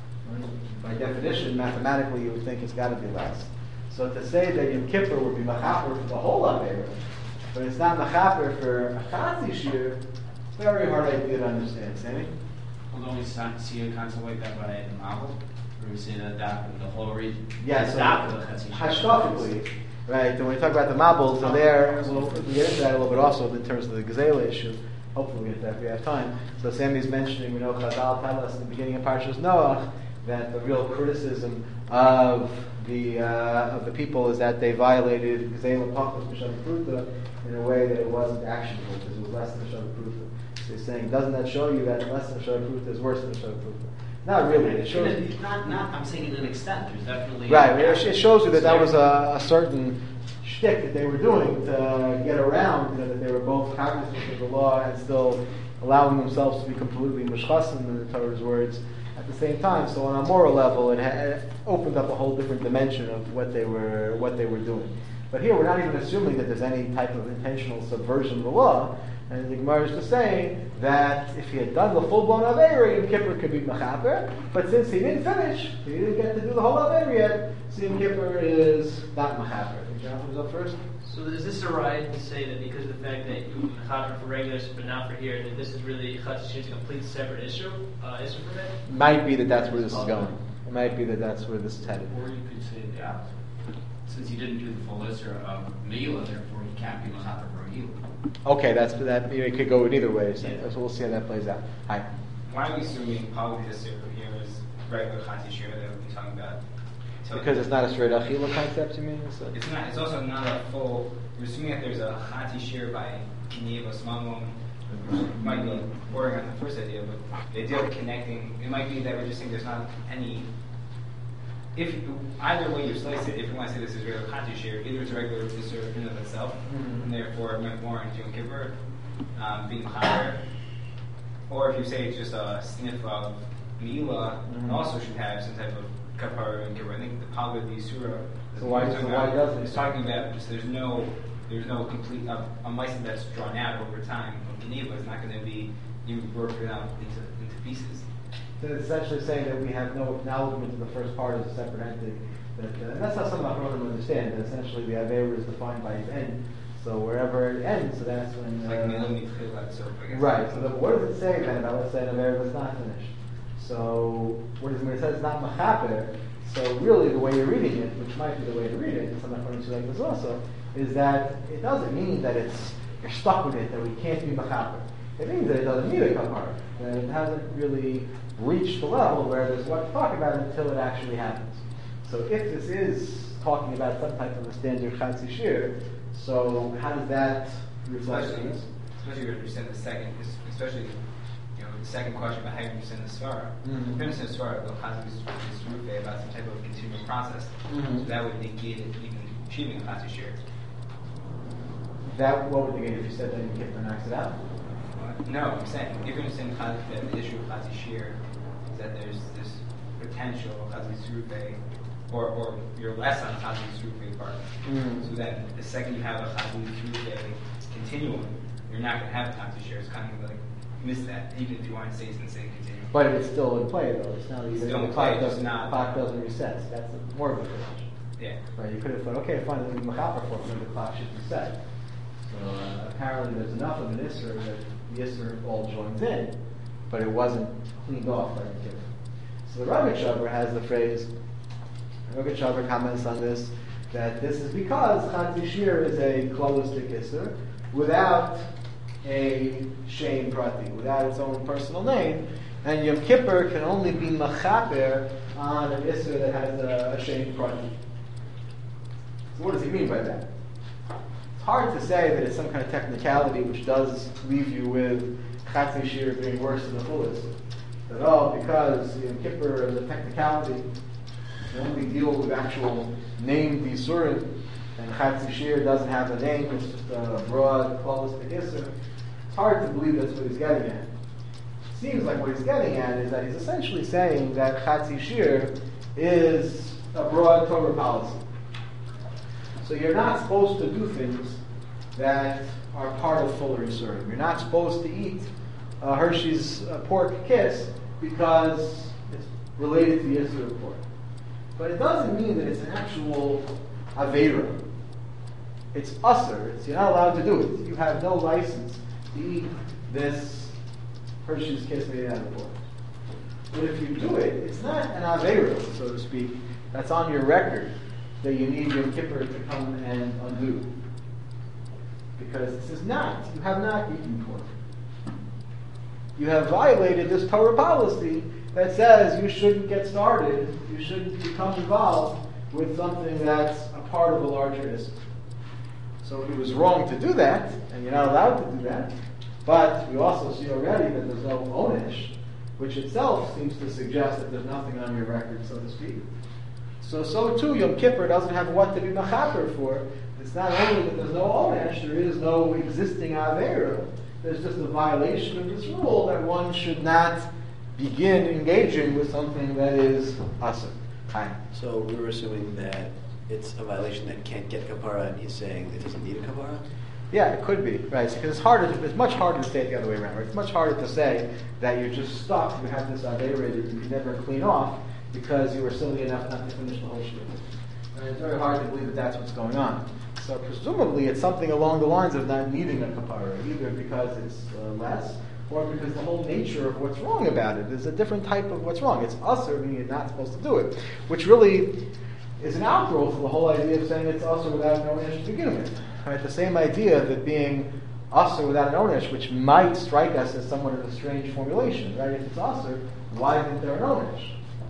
right? By definition, mathematically, you would think it's got to be less. So to say that Yom Kippur would be machaper for the whole Aveira, but it's not machaper for a chatzi shir, it's a very hard idea to understand. Sammy? Well, don't we see a concept like that by the Mabul? Or we say that that the whole region? Yeah, so that the Chatzi shir. hashkafically, right? And when we talk about the Mabul, so there, we'll, we'll get into that a little bit also in terms of the Gezela issue. Hopefully we'll get to that if we have time. So Sammy's mentioning, we know Chazal tell us in the beginning of Parshas Noach that the real criticism of the uh, of the people is that they violated Gezela Pachos B'Shav Pruta in a way that it wasn't actionable because it was less than B'Shav Pruta. So he's saying, doesn't that show you that less than B'Shav Pruta is worse than B'Shav Pruta? Not really. It shows It, not, not. I'm saying in an extent. There's definitely right. It, it shows you that that was a, a certain shtick that they were doing to get around, you know, that they were both cognizant of the law and still allowing themselves to be completely mushchasim in the Torah's words at the same time. So on a moral level, it, ha- it opened up a whole different dimension of what they were what they were doing. But here, we're not even assuming that there's any type of intentional subversion of the law. And the Gemara is just saying that if he had done the full-blown Aveira, Yom Kippur could be Mechaper, but since he didn't finish, he didn't get to do the whole Aveira yet, so Yom Kippur is not Mechaper. Jonathan was up first? So is this a right to say that because of the fact that you mechaper for regulars but not for here, that this is really Chatzi Shir is a complete separate issue, uh, issue from it? Might be that that's where this is going. It might be that that's where this is headed. Or you could say that since he didn't do the full Isser of Megillah, therefore he can't be Mechaper for Megillah. Okay, that's that. You know, it could go in either way. So, Yeah. so we'll see how that plays out. Hi. Why are we assuming probably this here is regular Chatzi Shir that we're talking about? So Because it's not a straight achila concept, you mean? So. It's not. It's also not a full. We're assuming that there's a Chatzi Shir by Neva Smamon. Might be bordering on the first idea, but the idea of connecting, it might be that we're just saying there's not any. If either way you slice it, if you want to say this is regular Chatzi Shir, either it's a regular Isser in and of itself, Mm-hmm. and therefore it might warrant Yom Kippur um, being higher, or if you say it's just a sniff of Milah, Mm-hmm. it also should have some type of kapara and kippur. I think the Pagod the Surah. So why- so why doesn't it? It's talking about just there's no there's no complete uh, a license that's drawn out over time of Geneva is not going to be you broken out into into pieces. So it's essentially saying that we have no acknowledgement of the first part as a separate entity. That, uh, and that's not something I can really understand. That essentially the Aveira is defined by its end. So wherever it ends, so that's when. Like Uh, Milah Mitchilat, so I guess. right. So the, what does it say then about let's say an Aveira that's not finished? So what is when it says it's not machaper? So really, the way you're reading it, which might be the way to read it, and some according to like this also, is that it doesn't mean that it's you're stuck with it that we can't be machaper. It means that it doesn't need a kapara. That it hasn't really reached the level where there's what to talk about until it actually happens. So if this is talking about some type of a standard Chatzi Shir, so how does that reflect Especially, on this? especially if you understand the second, especially you know the second question about how you understand the svara. Mhm. If you understand the svara, the Chatzi is rufe about some type of continuing process. Mhm. So that would negate it even achieving a Chatzi Shir. That what would negate if you said that you can't knocks it out? No, I'm saying if you understand Chaz- that the issue of Chatzi Shir is that there's this potential Chatzi Surufe, or or you're less on Chatzi Surufe part. Mm. So that the second you have a Chatzi Surufe continuum, you're not going to have Chatzi Shir. It's kind of like miss that, even if you want to say it's in the same continuum. But it's still in play though. It's not It's even still the in clock play, just doesn't not- the clock doesn't reset. So that's a, more of a question. Yeah. Right, you could have thought, okay, fine, let me machaper for it, so the clock should reset. So uh, apparently there's enough of an Isser that the Isser all joins in, but it wasn't cleaned off by the kid. So the Rav Shaver has the phrase, Rav Shaver comments on this, that this is because Chatzi Shir is a kloistic Isser without a Shem Prati, without its own personal name, and Yom Kippur can only be machaper on an Isser that has a, a Shem Prati. So what does he mean by that? It's hard to say that it's some kind of technicality which does leave you with Chatzi Shir being worse than the full Isser. That, oh, because Yom Kippur is a technicality, they only deal with actual named Yisurim, and Chatzi Shir doesn't have a name, it's just a broad, holistic Isser. It's hard to believe that's what he's getting at. It seems like what he's getting at is that he's essentially saying that Chatzi Shir is a broad Torah policy. So you're not supposed to do things that are part of fuller Yisurim. You're not supposed to eat uh, Hershey's uh, pork kiss because it's related to the Yisur of pork. But it doesn't mean that it's an actual Aveira. It's usser. It's, you're not allowed to do it. You have no license to eat this Hershey's kiss made out of pork. But if you do it, it's not an Aveira, so to speak, that's on your record that you need Yom Kippur to come and undo. Because this is not. You have not eaten pork. You have violated this Torah policy that says you shouldn't get started, you shouldn't become involved with something that's a part of a larger issue. So it was wrong to do that, and you're not allowed to do that. But we also see already that there's no onesh, which itself seems to suggest that there's nothing on your record, so to speak. So, so too, Yom Kippur doesn't have what to be machaper for. It's not only that there's no onesh, there is no existing avera. There's just a violation of this rule that one should not begin engaging with something that is asr. So we're assuming that it's a violation that can't get kapara, and he's saying it doesn't need a kapara? Yeah, it could be, right? Because it's harder. To, it's much harder to say it the other way around. Right? It's much harder to say that you're just stuck. You have this avera that you can never clean off because you were silly enough not to finish the whole shit. And it's very hard to believe that that's what's going on. So presumably it's something along the lines of not needing a kapara, either because it's uh, less, or because the whole nature of what's wrong about it is a different type of what's wrong. It's usher, meaning you're not supposed to do it, which really is an outgrowth of the whole idea of saying it's usher without an onesh to begin with. Right? The same idea that being usher without an onesh, which might strike us as somewhat of a strange formulation, right? If it's usher, why isn't there an onesh?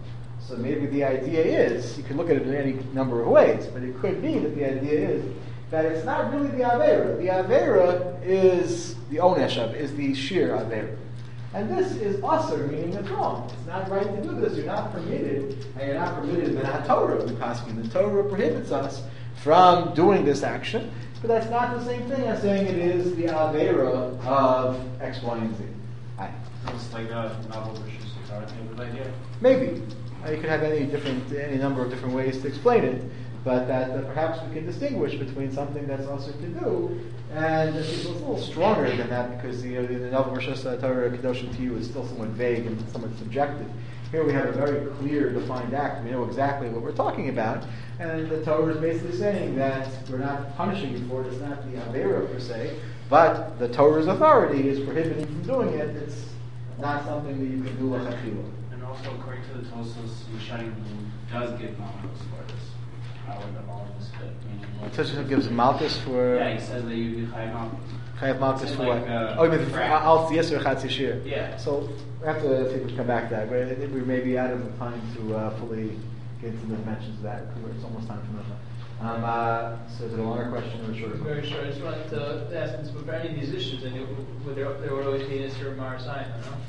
So maybe the idea is, you can look at it in any number of ways, but it could be that the idea is that it's not really the Avera. The Avera is the Onesh of, is the sheer Avera. And this is Asr, meaning it's wrong. It's not right to do this. You're not permitted, and you're not permitted in the Torah. The Torah prohibits us from doing this action, but that's not the same thing as saying it is the Avera of X, Y, and Z. Hi. It's like a novel versus guitar type of idea. Maybe. Uh, you could have any different, any number of different ways to explain it, but that uh, perhaps we can distinguish between something that's also to do, and it's a little stronger than that because the, uh, the Novel Rishos Torah Kedoshim to you is still somewhat vague and somewhat subjective. Here we have a very clear, defined act. We know exactly what we're talking about, and the Torah is basically saying that we're not punishing you for it. It's not the Avera per se, but the Torah's authority is prohibiting from doing it. It's not something that you can do l'chachila. And also, according to the Tosos, Yeshanim does give malchus for this. I would have always fit. Tosos gives malchus for. Yeah, he says that you give chayav malchus. Chayav malchus for like, what? Uh, oh, you mean for al yisur chatzi shir? Yeah. So we have to see if we can come back to that. But I think we may be out of the time to uh, fully get into the dimensions of that. It's almost time for another. Um, uh, so is it a longer question or a shorter question? Very short. I just wanted to ask, since for any of these issues, I knew would there, there would always be an Isser Marasayan, I don't know.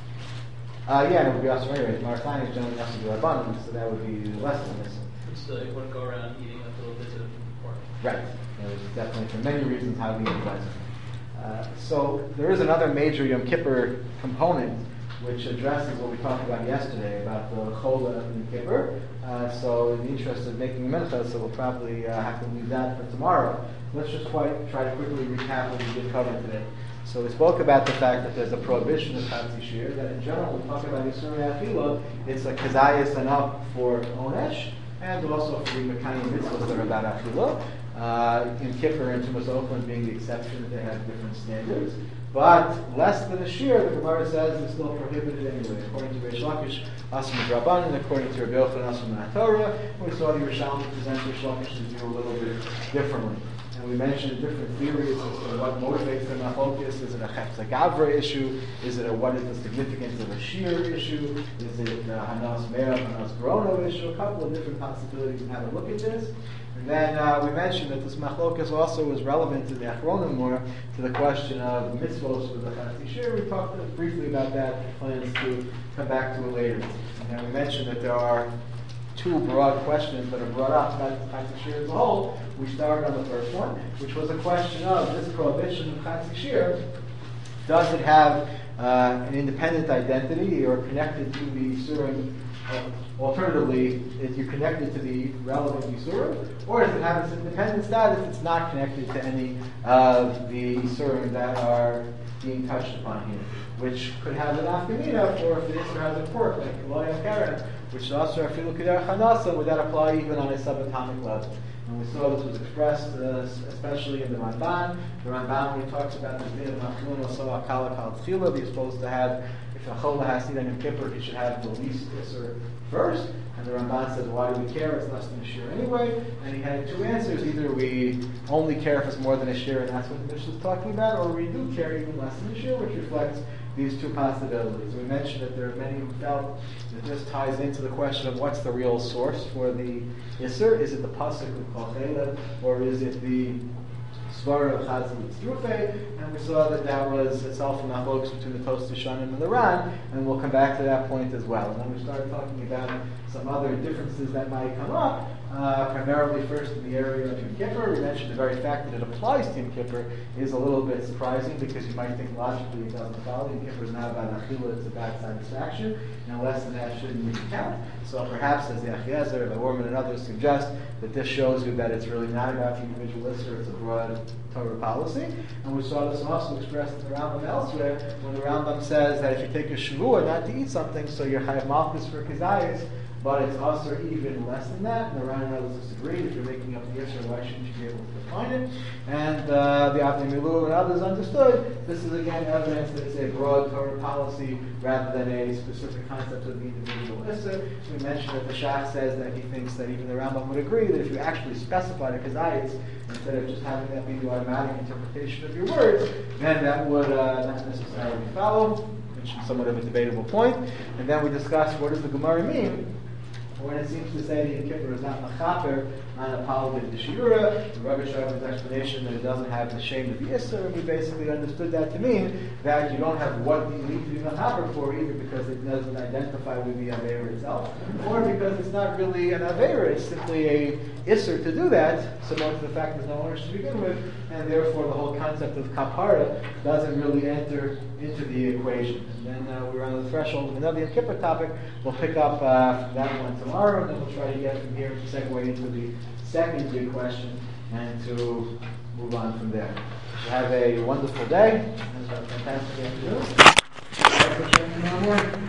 Uh, yeah, and it would be also anyway. Marathon is generally has to be abundant, so that would be less than this. So you wouldn't go around eating a little bit of pork. Right. There's definitely, for many reasons, how we utilize it. Uh, so there is another major Yom Kippur component which addresses what we talked about yesterday about the Chola of Yom Kippur. Uh, so in the interest of making a mincha, so we'll probably uh, have to leave that for tomorrow. Let's just quite try to quickly recap what we did cover today. So we spoke about the fact that there's a prohibition of Chatzi Shir, that in general, when we talk about Yisur Achila, it's a Kazayas enough for Onesh, and also for the Mekayim mitzvahs that are about Achila. Uh, in Kippur and Tumas Oakland being the exception, that they have different standards. But less than a shear, the Gemara says, is still prohibited anyway. According to Reish Lakish, Asum Drabanan, according to Rabbi Yochanan, Asum Torah, we saw the Yerushalmi present Reish Lakish's view a little bit differently. And we mentioned different theories as to what motivates the machlokes. Is it a Chetza Gavra issue? Is it a what is the significance of a shear issue? Is it a Hanas Me'ah, Hanas Grono issue? A couple of different possibilities in how to look at this. And then uh, we mentioned that this machlokes also was relevant to the Achronim more, to the question of mitzvos with the Chatzi Shir. We talked briefly about that, plans to come back to it later. And then we mentioned that there are two broad questions that are brought up about the Chatzi Shir as a whole. We started on the first one, which was a question of this prohibition of Chatzi Shir. Does it have uh, an independent identity or connected to the Yisurim Alternatively, if you're connected to the relevant Yisurim, or does it have its independent status? It's not connected to any of the Yisurim that are being touched upon here, which could have an afkamina for if the Yisur has a quirk, like Eloya Karen, which is also Afilu Kedar Chanasa, would that apply even on a subatomic level? And we saw this was expressed uh, especially in the Ramban. The Ramban, when he talks about the din of Machlun, also Akala Kal Tchila, he's supposed to have, if a Chola has to eat on Yom Kippur, he should have the least Yisur first. And the Ramban says, why do we care? It's less than a shear anyway. And he had two answers. Either we only care if it's more than a shear, and that's what the Mishnah is talking about, or we do care even less than a shear, which reflects these two possibilities. We mentioned that there are many who felt that this ties into the question of what's the real source for the Isser. Is it the Pasuk of Kol Chela, or is it the Svara of Chazal Tzrufe? And we saw that that was itself a machlokes between the Tosfos Shonim and the Ran, and we'll come back to that point as well. And then we started talking about some other differences that might come up, uh, primarily first in the area of Yom Kippur. We mentioned the very fact that it applies to Yom Kippur is a little bit surprising, because you might think logically it doesn't follow. Yom Kippur is not about achila, it's about satisfaction, and less than that shouldn't even count. So perhaps, as the Achiezer, the Orman, and others suggest, that this shows you that it's really not about the individual Isser, it's a broad Torah policy. And we saw this also expressed in the Rambam elsewhere, when the Rambam says that if you take a Shavua not to eat something, so you're Chayav Malchus for Kizayis, but it's also even less than that. And the Ran and others disagree. If you're making up the Isser, why shouldn't you be able to define it? And uh, the Avnei Milu and others understood this is again evidence that it's a broad Torah policy rather than a specific concept of the individual Isser. We mentioned that the Shach says that he thinks that even the Rambam would agree that if you actually specify the Kazayis, instead of just having that be the automatic interpretation of your words, then that would uh, not necessarily follow, which is somewhat of a debatable point. And then we discussed what does the Gemara mean when it seems to say that Yom Kippur is not machaper on a palad d'shiura. The Rabbi Sharma's explanation that it doesn't have the shame of the Isser, and we basically understood that to mean that you don't have what you need to be machaper for, either because it doesn't identify with the Aveira itself, or because it's not really an Aveira, it's simply a Isser to do that, similar to the fact there's no owners to begin with, and therefore the whole concept of kapara doesn't really enter into the equation. And then uh, we're on the threshold of another Yom Kippur topic. We'll pick up uh, from that one tomorrow, and then we'll try to get from here to segue into the second big question and to move on from there. So have a wonderful day and a fantastic afternoon.